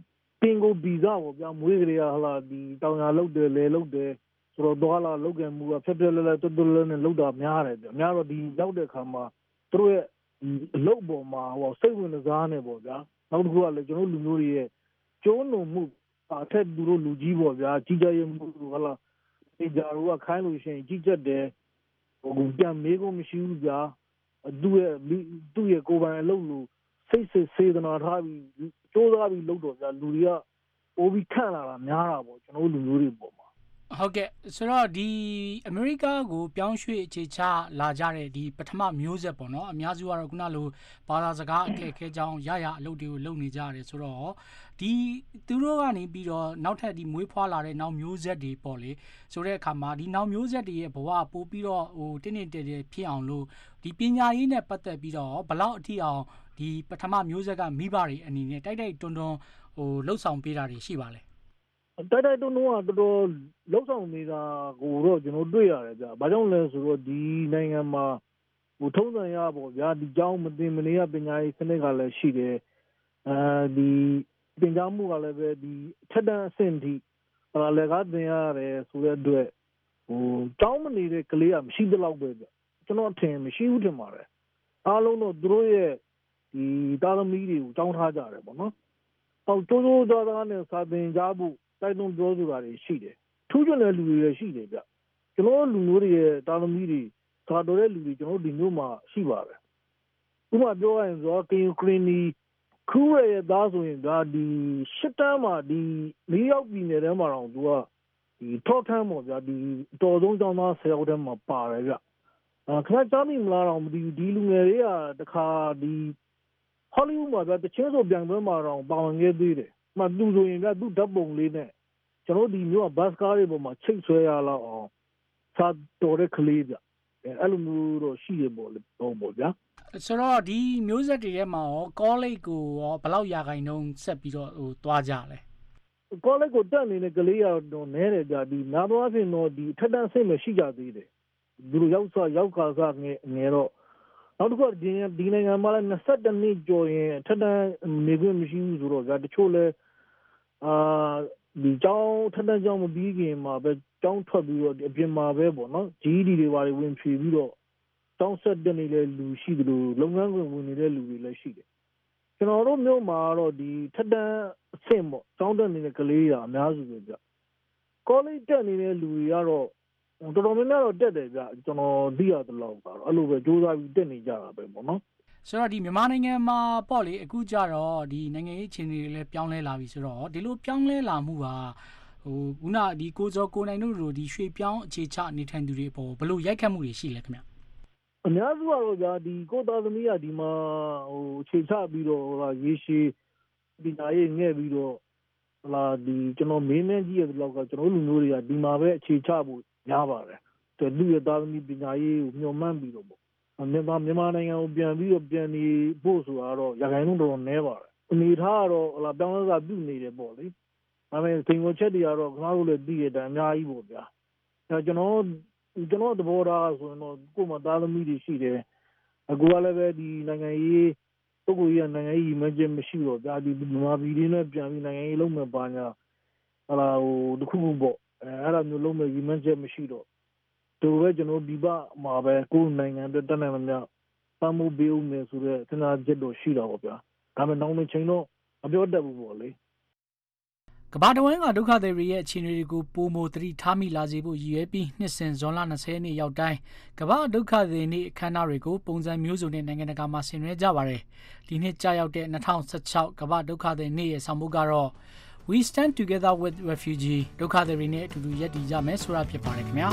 တင်ကိုဗီဇပေါ့ဗျာမွေးကလေးကဟလာဒီတောင်ရလောက်တယ်လေလောက်တယ်ဆိုတော့တော့လာလောက်ကမှုကဖြတ်ဖြတ်လဲလဲတွတ်တွတ်လဲနဲ့လောက်တာများတယ်ဗျာများတော့ဒီရောက်တဲ့ခါမှာသူတို့ရဲ့အလုပ်ပေါ်မှာဟိုစိတ်ဝင်စားနေပေါ့ဗျာနောက်တစ်ခုကလည်းကျွန်တော်လူမျိုးတွေရဲ့ကျိုးနုံမှုအထက်သူတို့လူကြီးပေါ့ဗျာကြီးကြရမှုဟလာဒီကြတော့ခိုင်းလို့ရှိရင်ကြီးကြက်တယ်ဟိုပြန်မေးဖို့မရှိဘူးဗျာသူ့ရဲ့ကိုယ်ပိုင်အလုပ်လို့စိတ်စေတနာထားပြီးကြိုးစားပြီးလုပ်တော့ဗျာလူတွေကပိုပြီးခန့်လာတာများတာပေါ့ကျွန်တော်လူမျိုးတွေပေါ့မှာဟုတ်ကဲ့ဆိုတော့ဒီအမေရိကကိုပြောင်းရွှေ့အခြေချလာကြတဲ့ဒီပထမမျိုးဆက်ပေါ့နော်အများစုကတော့ခုနလိုဘာသာစကားအခက်အခဲကြောင့်ရအလုပ်တွေကိုလုပ်နေကြရတယ်ဆိုတော့ဒီသူတို့ကနေပြီးတော့နောက်ထပ်ဒီမွေးဖွားလာတဲ့နောက်မျိုးဆက်တွေပေါ့လေဆိုတဲ့အခါမှာဒီနောက်မျိုးဆက်တွေရဲ့ဘဝပို့ပြီးတော့ဟိုတင်းတင်းတဲတဲဖြစ်အောင်လို့ဒီပညာရေးနဲ့ပတ်သက်ပြီးတော့ဘလောက်အထိအောင်ဒီပထမမျိုးဆက်ကမိဘတွေအနေနဲ့တိုက်တွန်းဟိုလှုပ်ဆောင်ပေးတာတွေရှိပါလဲတိုက်တွန်းတော့တော်တော်လှုပ်ဆောင်နေတာကိုတော့ကျွန်တော်တွေ့ရတယ်ဗျ။ဘာကြောင့်လဲဆိုတော့ဒီနိုင်ငံမှာဟိုထုံးစံရပေါ့ဗျာဒီကြောင်းမတင်မနေရပညာရေးစနစ်ကလည်းရှိတယ်။ဒီပညာမှုကလည်းပဲဒီထက်တန်းအဆင့်ထိလည်းကားတင်ရတယ်ဆိုတဲ့အတွက်ဟိုကြောင်းမနေတဲ့ကလေးကမရှိသလောက်ပဲဗျ။ကျွန်တော်ထင်မရှိဘူးထင်ပါတယ်။အားလုံးတော့သူတို့ရဲ့ဒီသားသမီးတွေကိုကြောင်းထားကြတယ်ပေါ့နော်။အော်တိုးတိုးသားသားနဲ့စာသင်ကြဖို့တိုက်တွန်းပြောဆိုတာတွေရှိတယ်ထူးချွန်တဲ့လူတွေလည်းရှိတယ်ဗျကျွန်တော်လူမျိုးတွေရဲ့တာသမီတွေသာတော်တဲ့လူတွေကျွန်တော်ဒီမျိုးမှာရှိပါတယ်ဥပမာပြောရရင်ဆိုတော့ကင်ယူကရင်းနီခူးရဲ့သားဆိုရင်ဒါဒီရှစ်တန်းမှာဒီ၄ယောက်ပြည်နယ်ထဲမှာတော့သူကဒီထောက်ထမ်းပေါ့ဗျာဒီအတော်ဆုံးကျောင်းသား10ယောက်ထဲမှာပါတယ်ဗျခဏကြားမိမလားတော့မသိဘူးဒီလူငယ်တွေကတခါဒီဟောလိဝုဒ်မှာဗျတချင်းဆိုပြန်ပွဲမှာတော့ပါဝင်ခဲ့သေးတယ်မသူဆိုရင်ကသူ့ဓာတ်ပုံလေးနဲ့ကျွန်တော်ဒီမျိုးကဘတ်စကားတွေပေါ်မှာချိတ်ဆွဲရလောက်အောင်သာတော်တဲ့ကလေးဗျအဲ့လိုမျိုးတော့ရှိရပေါ့လေပေါ့ဗျာဆိုတော့ဒီမျိုးဆက်တွေထဲမှာရောကောလိပ်ကိုရောဘယ်လောက်ရာခိုင်နှုန်းဆက်ပြီးတော့ဟိုသွားကြလဲကောလိပ်ကိုတက်နေတဲ့ကလေးကတော့နဲတယ်ဗျာဒီနားသွားပြင်တော့ဒီထက်တန်းစိတ်မရှိကြသေးတယ်သူတို့ရောက်ခါစားငယ်တော့နောက်တစ်ခုကဒီနိုင်ငံမှာလည်း22နှစ်ကျော်ရင်ထက်တန်းနေခွင့်မရှိဘူးဆိုတော့ဗျာတချို့လဲဒီကျောင်းထက်တန်းကျောင်းမပြီးခင်မှာပဲကျောင်းထွက်ပြီးတော့အပြင်မှာပဲပေါ့နော် GED တွေပါဝင်ဖြေပြီးတော့ကျောင်းဆက်တက်နေတဲ့လူရှိတယ်လို့လုပ်ငန်းခွင်ဝင်နေတဲ့လူတွေလည်းရှိတယ်ကျွန်တော်တို့မြို့မှာတော့ဒီထက်တန်းအဆင့်ပေါ့ကျောင်းတက်နေတဲ့ကလေးတွေအများစုပဲဗျကောလိပ်တက်နေတဲ့လူတွေကတော့တော်တော်များများတော့တက်တယ်ဗျကျွန်တော်သိရသလောက်ကတော့အဲ့လိုပဲစူးစမ်းပြီးတက်နေကြတာပဲပေါ့နော်ဆိုတော့ဒီမြန်မာနိုင်ငံမှာပေါ့လေအခုကြတော့ဒီနိုင်ငံရေးအခြေအနေတွေလည်းပြောင်းလဲလာပြီဆိုတော့ဒီလိုပြောင်းလဲလာမှုဟာဟိုခုနဒီကိုစောကိုနိုင်တို့လိုဒီရွှေပြောင်းအခြေချနေထိုင်သူတွေပေါ်ဘယ်လိုရိုက်ခတ်မှုတွေရှိလဲခင်ဗျအများစုကတော့ဗျာဒီကိုသားသမီးကဒီမှာဟိုအခြေချပြီးတော့ဟာရေရှည်ပညာရေးငဲ့ပြီးတော့ဟလာဒီကျွန်တော်မင်းမင်းကြီးရဲ့လောက်ကကျွန်တော်လူမျိုးတွေကဒီမှာပဲအခြေချဖို့များပါတယ်သူရဲ့သားသမီးပညာရေးကိုမျှော်မှန်းပြီးတော့ပေါ့မြန်မာနိုင်ငံကိုပြန်ပြီးတော့ပြန်နေဖို့ဆိုတာတော့ရခိုင်နှုန်းတော်နဲပါတယ်အနေထားကတော့ဟလာပြောင်းလဲစာပြုနေတယ်ပေါ့လေဒါပေမဲ့သင်္ကိုချက်တွေကတော့ခင်ဗျားတို့လည်းသိရတဲ့အများကြီးပေါ့ဗျာအဲကျွန်တော်သဘောထားဆိုရင်တော့ကိုယ်မှသားသမီးတွေရှိတယ်အခုကလည်းပဲဒီနိုင်ငံရေးပုဂ္ဂိုလ်ကြီးကနိုင်ငံရေးမကျင်းမရှိတော့ဗျာဒီမြန်မာပြည်တွေနဲ့ပြန်ပြီးနိုင်ငံရေးလုံးမဲ့ပါညာဟလာဟိုတခုခုပေါ့အဲ့လိုမျိုးလုံးမဲ့ရည်မှန်းချက်မရှိတော့သူပဲကျွန်တော်ဒီပါမှာပဲကိုယ်နိုင်ငံအတွက်တက်နိုင်မှများပန်းမှုပေးဦးမယ်ဆိုတော့စဉ်းစားချက်တော့ရှိတာပေါ့ဗျာဒါပေမဲ့နောက်တစ်ချိန်တော့မပြောတတ်ဘူးပေါ့လေကမ္ဘာတဝန်းကဒုက္ခသည်တွေရဲ့အခြေအနေတွေကိုပိုမိုသတိထားမိလာစေဖို့ရည်ရွယ်ပြီးနှစ်စဉ်ဇွန်လ20ရက်နေ့ရောက်တိုင်းကမ္ဘာဒုက္ခသည်နေ့အခမ်းအနားတွေကိုပုံစံမျိုးစုံနဲ့နိုင်ငံတကာမှာဆင်နွှဲကြပါတယ်ဒီနှစ်ကြာရောက်တဲ့2016ကမ္ဘာဒုက္ခသည်နေ့ရဲ့ဆောင်ပုဒ်ကတော့ We stand together with refugee ဒုက္ခသည်တွေနဲ့အတူတူရပ်တည်ကြမယ်ဆိုတာဖြစ်ပါတယ်ခင်ဗျာ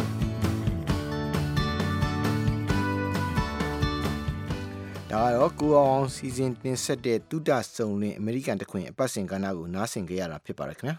ဒါကတော့ကိုအောင်စီစဉ်တင်ဆက်တဲ့တုဒစုံလင်အမေရိကန်တခွင်အပတ်စဉ်ကဏ္ဍကိုနားဆင်ကြရတာဖြစ်ပါတယ်ခင်ဗျာ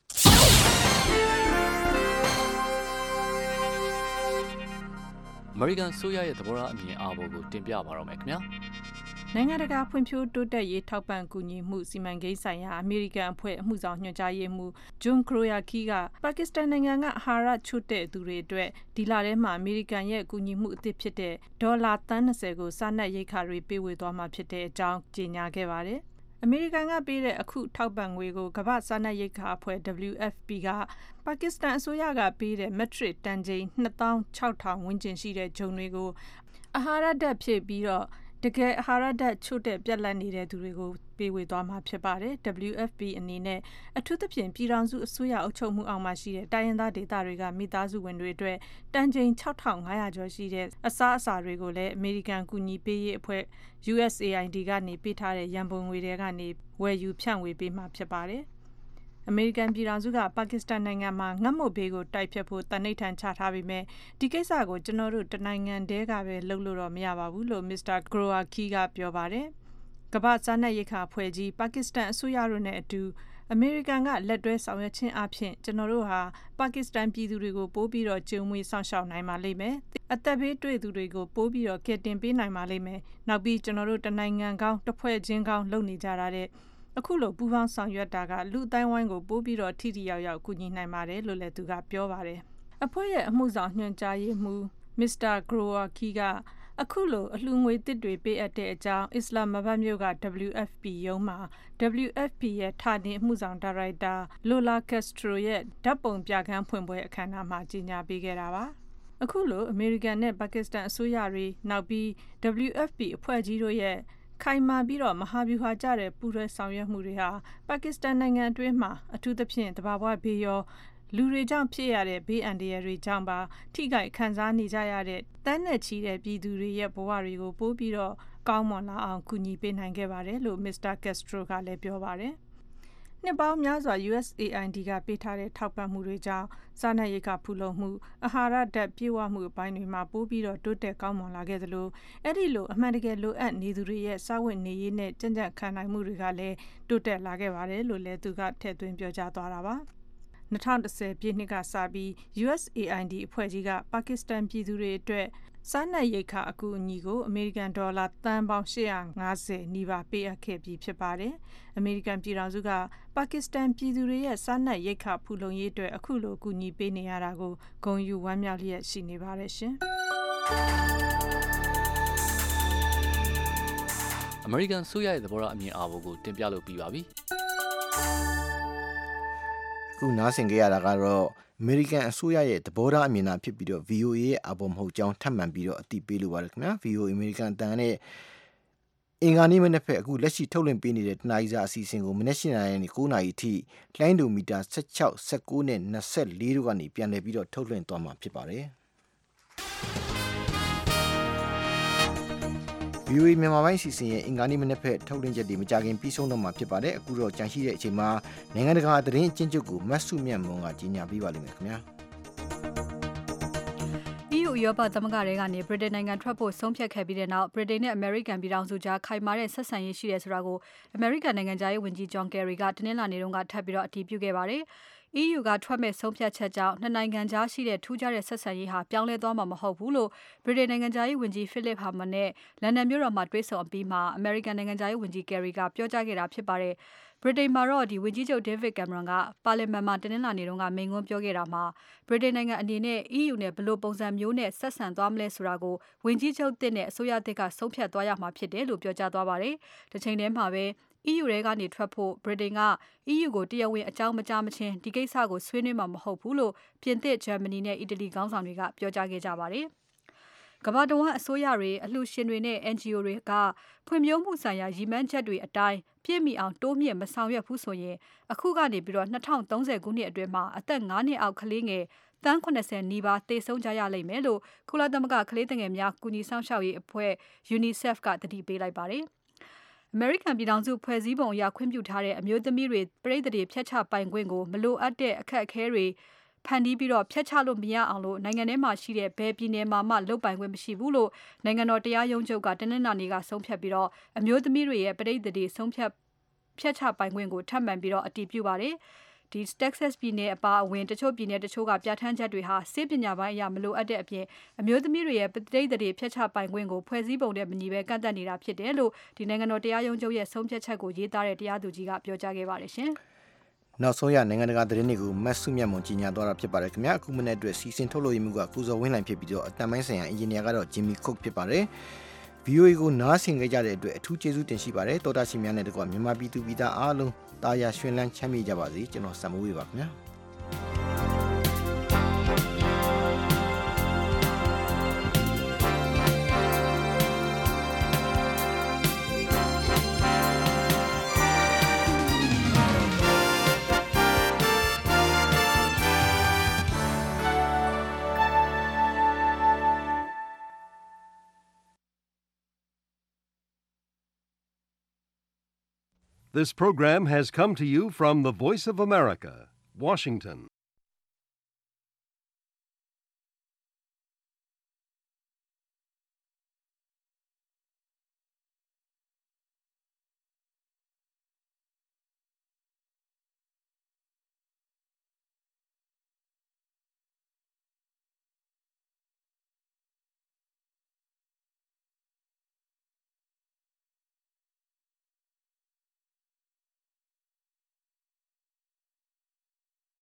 အမေရိကန်ဆိုရရဲ့သဘောထားအမြင်အားပေါ်ကိုတင်ပြပါတော့မယ်ခင်ဗျာနိုင်ငံတကာဖွံ့ဖြိုးတိုးတက်ရေးထောက်ပံ့ကူညီမှုစီမံကိန်းဆိုင်ရာအမေရိကန်အဖွဲ့အမှုဆောင်ညွှန်ကြားရေးမှူးဂျွန်ခရိုယာကီကပါကစ္စတန်နိုင်ငံကအာဟာရချို့တဲ့သူတွေအတွက်ဒီလထဲမှာအမေရိကန်ရဲ့ကူညီမှုအသစ်ဖြစ်တဲ့ဒေါ်လာသန်း20ကိုစားနပ်ရိက္ခာတွေပေးဝေသွားမှာဖြစ်တဲ့အကြောင်းကြေညာခဲ့ပါတယ်။အမေရိကန်ကပေးတဲ့အခုထောက်ပံ့ငွေကိုကမ္ဘာ့စားနပ်ရိက္ခာအဖွဲ့ WFP ကပါကစ္စတန်အစိုးရကပေးတဲ့မက်ထရစ်တန်ချိန် 26,000 ဝန်းကျင်ရှိတဲ့ဂျုံတွေကိုအာဟာရဓာတ်ဖြည့်ပြီးတော့တကယ်အာဟာရဓာတ်ချို့တဲ့ပြက်လက်နေတဲ့သူတွေကိုပေးဝေသွားမှာဖြစ်ပါတယ်။ WFP အနေနဲ့အထူးသဖြင့်ပြည်ထောင်စုအစိုးရအုပ်ချုပ်မှုအောက်မှာရှိတဲ့တိုင်းရင်းသားဒေသတွေကမိသားစုဝင်တွေအတွက်တန်ချိန် 6,500 ကျော်ရှိတဲ့အစားအစာတွေကိုလည်းအမေရိကန်ကူညီပေးရေးအဖွဲ့ USAID ကနေပေးထားတဲ့ရန်ပုံငွေတွေကနေဝယ်ယူဖြန့်ဝေပေးမှာဖြစ်ပါတယ်။အမေရိကန်ပြည်ထောင်စုကပါကစ္စတန်နိုင်ငံမှာငတ်မွတ်ဘေးကိုတိုက်ဖြတ်ဖို့တန်ဋိဌာန်ချထားပြီးမြဲဒီကိစ္စကိုကျွန်တော်တို့တနိုင်ငံတည်းကပဲလုပ်လို့တော့မရပါဘူးလို့ Mr. Groarki ကပြောပါတယ်။ကမ္ဘာ့စားနပ်ရိက္ခာအဖွဲ့ကြီးပါကစ္စတန်အစိုးရတို့နဲ့အတူအမေရိကန်ကလက်တွဲဆောင်ရွက်ခြင်းအပြင်ကျွန်တော်တို့ဟာပါကစ္စတန်ပြည်သူတွေကိုပိုးပြီးတော့ကျုံမွေဆောင်ရှောက်နိုင်ပါလိမ့်မယ်။အသက်ဘေးတွေ့သူတွေကိုပိုးပြီးတော့ကယ်တင်ပေးနိုင်ပါလိမ့်မယ်။နောက်ပြီးကျွန်တော်တို့တနိုင်ငံကောင်းတစ်ဖွဲ့ချင်းကောင်းလုပ်နေကြတာတဲ့အခုလိုပူပေါင်းဆောင်ရွက်တာကလူအတိုင်းဝိုင်းကိုပိုးပြီးတော့ထိထိရောက်ရောက်ကူညီနိုင်ပါတယ်လို့လည်းသူကပြောပါတယ်။အဖွဲ့ရဲ့အမှုဆောင်ညွှန်ကြားရေးမှူး Mr. Groarki ကအခုလိုအလှငွေတစ်တွေပေးအပ်တဲ့အကြောင်းအစ္စလာမဘတ်မြို့က WFP ရုံးမှာ WFP ရဲ့ဌာနေအမှုဆောင်ဒါရိုက်တာ Lola Castro ရဲ့ဓာတ်ပုံပြခန်းဖွင့်ပွဲအခမ်းအနားမှာကြီးညာပေးခဲ့တာပါ။အခုလိုအမေရိကန်နဲ့ပါကစ္စတန်အစိုးရတွေနောက်ပြီး WFP အဖွဲ့ကြီးတို့ရဲ့ခိုင်မာပြီးတော့မဟာဗျူဟာကျတဲ့ပူးတွဲဆောင်ရွက်မှုတွေဟာပါကစ္စတန်နိုင်ငံအတွင်းမှာအထူးသဖြင့်တဘာဝဘေးရောလူတွေကြောင့်ဖြစ်ရတဲ့ဘေးအန္တရာယ်တွေကြောင့်ပါထိခိုက်ခံစားနေကြရတဲ့တန်းနဲ့ချီတဲ့ပြည်သူတွေရဲ့ဘဝတွေကိုပိုးပြီးတော့ကောင်းမွန်လာအောင်ကူညီပေးနိုင်ခဲ့ပါတယ်လို့ Mr. Castro ကလည်းပြောပါတယ်။နှစ်ပေါင်းများစွာ USAID ကပေးထားတဲ့ထောက်ပံ့မှုတွေကြောင့်စားနပ်ရိက္ခာဖူလုံမှုအာဟာရဓာတ်ပြည့်ဝမှုအပိုင်းတွေမှာပိုးပြီးတော့တိုးတက်ကောင်းမွန်လာခဲ့သလိုအဲ့ဒီလိုအမှန်တကယ်လိုအပ်နေသူတွေရဲ့စားဝတ်နေရေးနဲ့ကြံ့ကြံ့ခံနိုင်မှုတွေကလည်းတိုးတက်လာခဲ့ပါတယ်လို့လည်းသူကထည့်သွင်းပြောကြားသွားတာပါ။2010ပြည့်နှစ်ကစပြီး USAID အဖွဲ့ကြီးကပါကစ္စတန်ပြည်သူတွေအတွက်စားနပ်ရိက္ခာအကူအညီကိုအမေရိကန်ဒေါ်လာသန်းပေါင်း850နီးပါးပေးအပ်ခဲ့ပြီးဖြစ်ပါတယ်။အမေရိကန်ပြည်ထောင်စုကပါကစ္စတန်ပြည်သူတွေရဲ့စားနပ်ရိက္ခာဖူလုံရေးအတွက်အခုလိုကူညီပေးနေရတာကိုဂုဏ်ယူဝမ်းမြောက်လျက်ရှိနေပါတယ်ရှင်။အမေရိကန်ဆိုရရဲ့သဘောထားအမြင်အာဘော်ကိုတင်ပြလို့ပြီးပါပြီ။ခုနားဆင်ကြရတာကတော့အမေရိကန်အစိုးရရဲ့သဘောထားအမြင်သာဖြစ်ပြီးတော့ VOA ရဲ့အပေါ်မဟုတ်ကြောင်းထပ်မံပြီးတော့အသိပေးလိုပါတယ်ခင်ဗျာ VOA အမေရိကန်အတန်နဲ့အင်္ဂါနေ့မနေ့ဖက်အခုလက်ရှိထုတ်လွှင့်ပေးနေတဲ့တနားရီစာအစီအစဉ်ကိုမနေ့၈နာရီနဲ့9နာရီအထိလိုင်းဒိုမီတာ16 19နဲ့24တို့ကနေပြန်လည်ပြီးတော့ထုတ်လွှင့်သွားမှာဖြစ်ပါတယ်VOA မြန်မာပိုင်းစီစဉ်ရဲ့အင်္ဂါနေ့မနေ့ဖက်ထုတ်လွှင့်ချက်တွေမကြခင်ပြီးဆုံးတော့မှာဖြစ်ပါတယ်အခုတော့ကြန့်ရှိတဲ့အချိန်မှာနိုင်ငံတကာသတင်းအကျဉ်းချုပ်ကိုမတ်စုမြတ်မွန်ကကြီးညာပေးပါလိမ့်မယ်ခင်ဗျာ EU ဥရောပသမဂ္ဂတွေကနေဗြိတိန်နိုင်ငံထွက်ဖို့ဆုံးဖြတ်ခဲ့ပြီးတဲ့နောက်ဗြိတိန်နဲ့အမေရိကန်ပြည်ထောင်စုကြားခိုင်မာတဲ့ဆက်ဆံရေးရှိတယ်ဆိုတာကိုအမေရိကန်နိုင်ငံသားရေးဝန်ကြီး John Kerry ကတနင်္လာနေ့တုန်းကထပ်ပြီးတော့အတည်ပြုခဲ့ပါတယ်။ EU ကထွက်မဲ့ဆုံးဖြတ်ချက်ကြောင့်နှစ်နိုင်ငံကြားရှိတဲ့ထူးခြားတဲ့ဆက်ဆံရေးဟာပြောင်းလဲသွားမှာမဟုတ်ဘူးလို့ဗြိတိန်နိုင်ငံသားရေးဝန်ကြီး Philip Hammond နဲ့လန်ဒန်မြို့တော်မှာတွေ့ဆုံအပြီးမှာအမေရိကန်နိုင်ငံသားရေးဝန်ကြီး Kerry ကပြောကြားခဲ့တာဖြစ်ပါတယ်။ ဗြိတိန်မှာတော့ဝန်ကြီးချုပ် David Cameron ကပါလီမန်မှာတနင်္လာနေ့တုန်းကမိန့်ခွန်းပြောခဲ့တာမှာဗြိတိန်နိုင်ငံအနေနဲ့ EU နဲ့ဘယ်လိုပုံစံမျိုးနဲ့ဆက်ဆံသွားမလဲဆိုတာကိုဝန်ကြီးချုပ်သစ်နဲ့အစိုးရသစ်ကဆုံးဖြတ်သွားရမှာဖြစ်တယ်လို့ပြောကြားသွားပါတယ်။တစ်ချိန်တည်းမှာပဲ EU ထဲကနေထွက်ဖို့ဗြိတိန်က EU ကိုတရားဝင်အကြောင်းမကြားမချင်းဒီကိစ္စကိုဆွေးနွေးမှာမဟုတ်ဘူးလို့ပြင်သစ်၊ဂျာမနီနဲ့အီတလီခေါင်းဆောင်တွေကပြောကြားခဲ့ကြပါတယ်။ကမ္ဘာတဝန်းအစိုးရတွေအလှူရှင်တွေနဲ့ NGO တွေကဖွံ့ဖြိုးမှုဆိုင်ရာရည်မှန်းချက်တွေအတိုင်းပြည့်မီအောင်တိုးမြင့်မဆောင်ရွက်ဘူးဆိုရင်အခုကနေပြီးတော့2030ခုနှစ်အတွင်းမှာအသက်9နှစ်အောက်ကလေးငယ်တန်း80နီးပါးသေဆုံးကြရလိမ့်မယ်လို့ကုလသမဂ္ဂကလေးငယ်များကူညီဆောင်ရှောက်ရေးအဖွဲ့ UNICEF ကသတိပေးလိုက်ပါတယ်။ အမေရိကန်ပြည်ထောင်စုဖွဲ့စည်းပုံအရခွင့်ပြုထားတဲ့အမျိုးသမီးတွေပြည်သူတွေဖျက်ချပိုင်ခွင့်ကိုမလိုအပ်တဲ့အခက်အခဲတွေဖန်တီးပြီးတော့ဖျက်ချလို့မရအောင်လို့နိုင်ငံထဲမှာရှိတဲ့ဘယ်ပြည်နယ်မှာမှလုပ်ပိုင်ခွင့်မရှိဘူးလို့နိုင်ငံတော်တရားရုံးချုပ်ကတနင်္လာနေ့ကဆုံးဖြတ်ပြီးတော့အမျိုးသမီးတွေရဲ့ပြည်သူတွေဆုံးဖြတ်ဖျက်ချပိုင်ခွင့်ကိုထပ်မံပြီးတော့အတည်ပြုပါတယ်။ဒီ Texas ပြည်နယ်အပါအဝင်တချို့ပြည်နယ်တချို့ကပြဋ္ဌာန်းချက်တွေဟာစေပညာပိုင်းအရမလိုအပ်တဲ့အပြင်အမျိုးသမီးတွေရဲ့ပြည်သူတွေဖျက်ချပိုင်ခွင့်ကိုဖွဲ့စည်းပုံနဲ့မညီဘဲကန့်သက်နေတာဖြစ်တယ်လို့ဒီနိုင်ငံတော်တရားရုံးချုပ်ရဲ့ဆုံးဖြတ်ချက်ကိုရေးသားတဲ့တရားသူကြီးကပြောကြားခဲ့ပါတယ်ရှင်။နောက်ဆုံးရနိုင်ငံတကာသတင်းတွေကိုမတ်စုမြတ်မွန်ကြီးညာသွားတာဖြစ်ပါတယ်ခင်ဗျာအခုမနေ့အတွက်စီစဉ်ထုတ်လို့ရမှုကကုစော်ဝင်းလှိုင်ဖြစ်ပြီးတော့အတန်ပိုင်းဆိုင်ရာအင်ဂျင်နီယာကတော့ Jimmy Cook ဖြစ်ပါတယ်။ VOA ကိုနားဆင်ကြတဲ့အတွက်အထူးကျေးဇူးတင်ရှိပါတယ်တော်တာရှင်များနဲ့တကွမြန်မာပြည်သူပြည်သားအားလုံးတာယာရွှင်လန်းချမ်းမြေ့ကြပါစေကျွန်တော်စံမိုးဝေပါခင်ဗျာ This program has come to you from the Voice of America, Washington.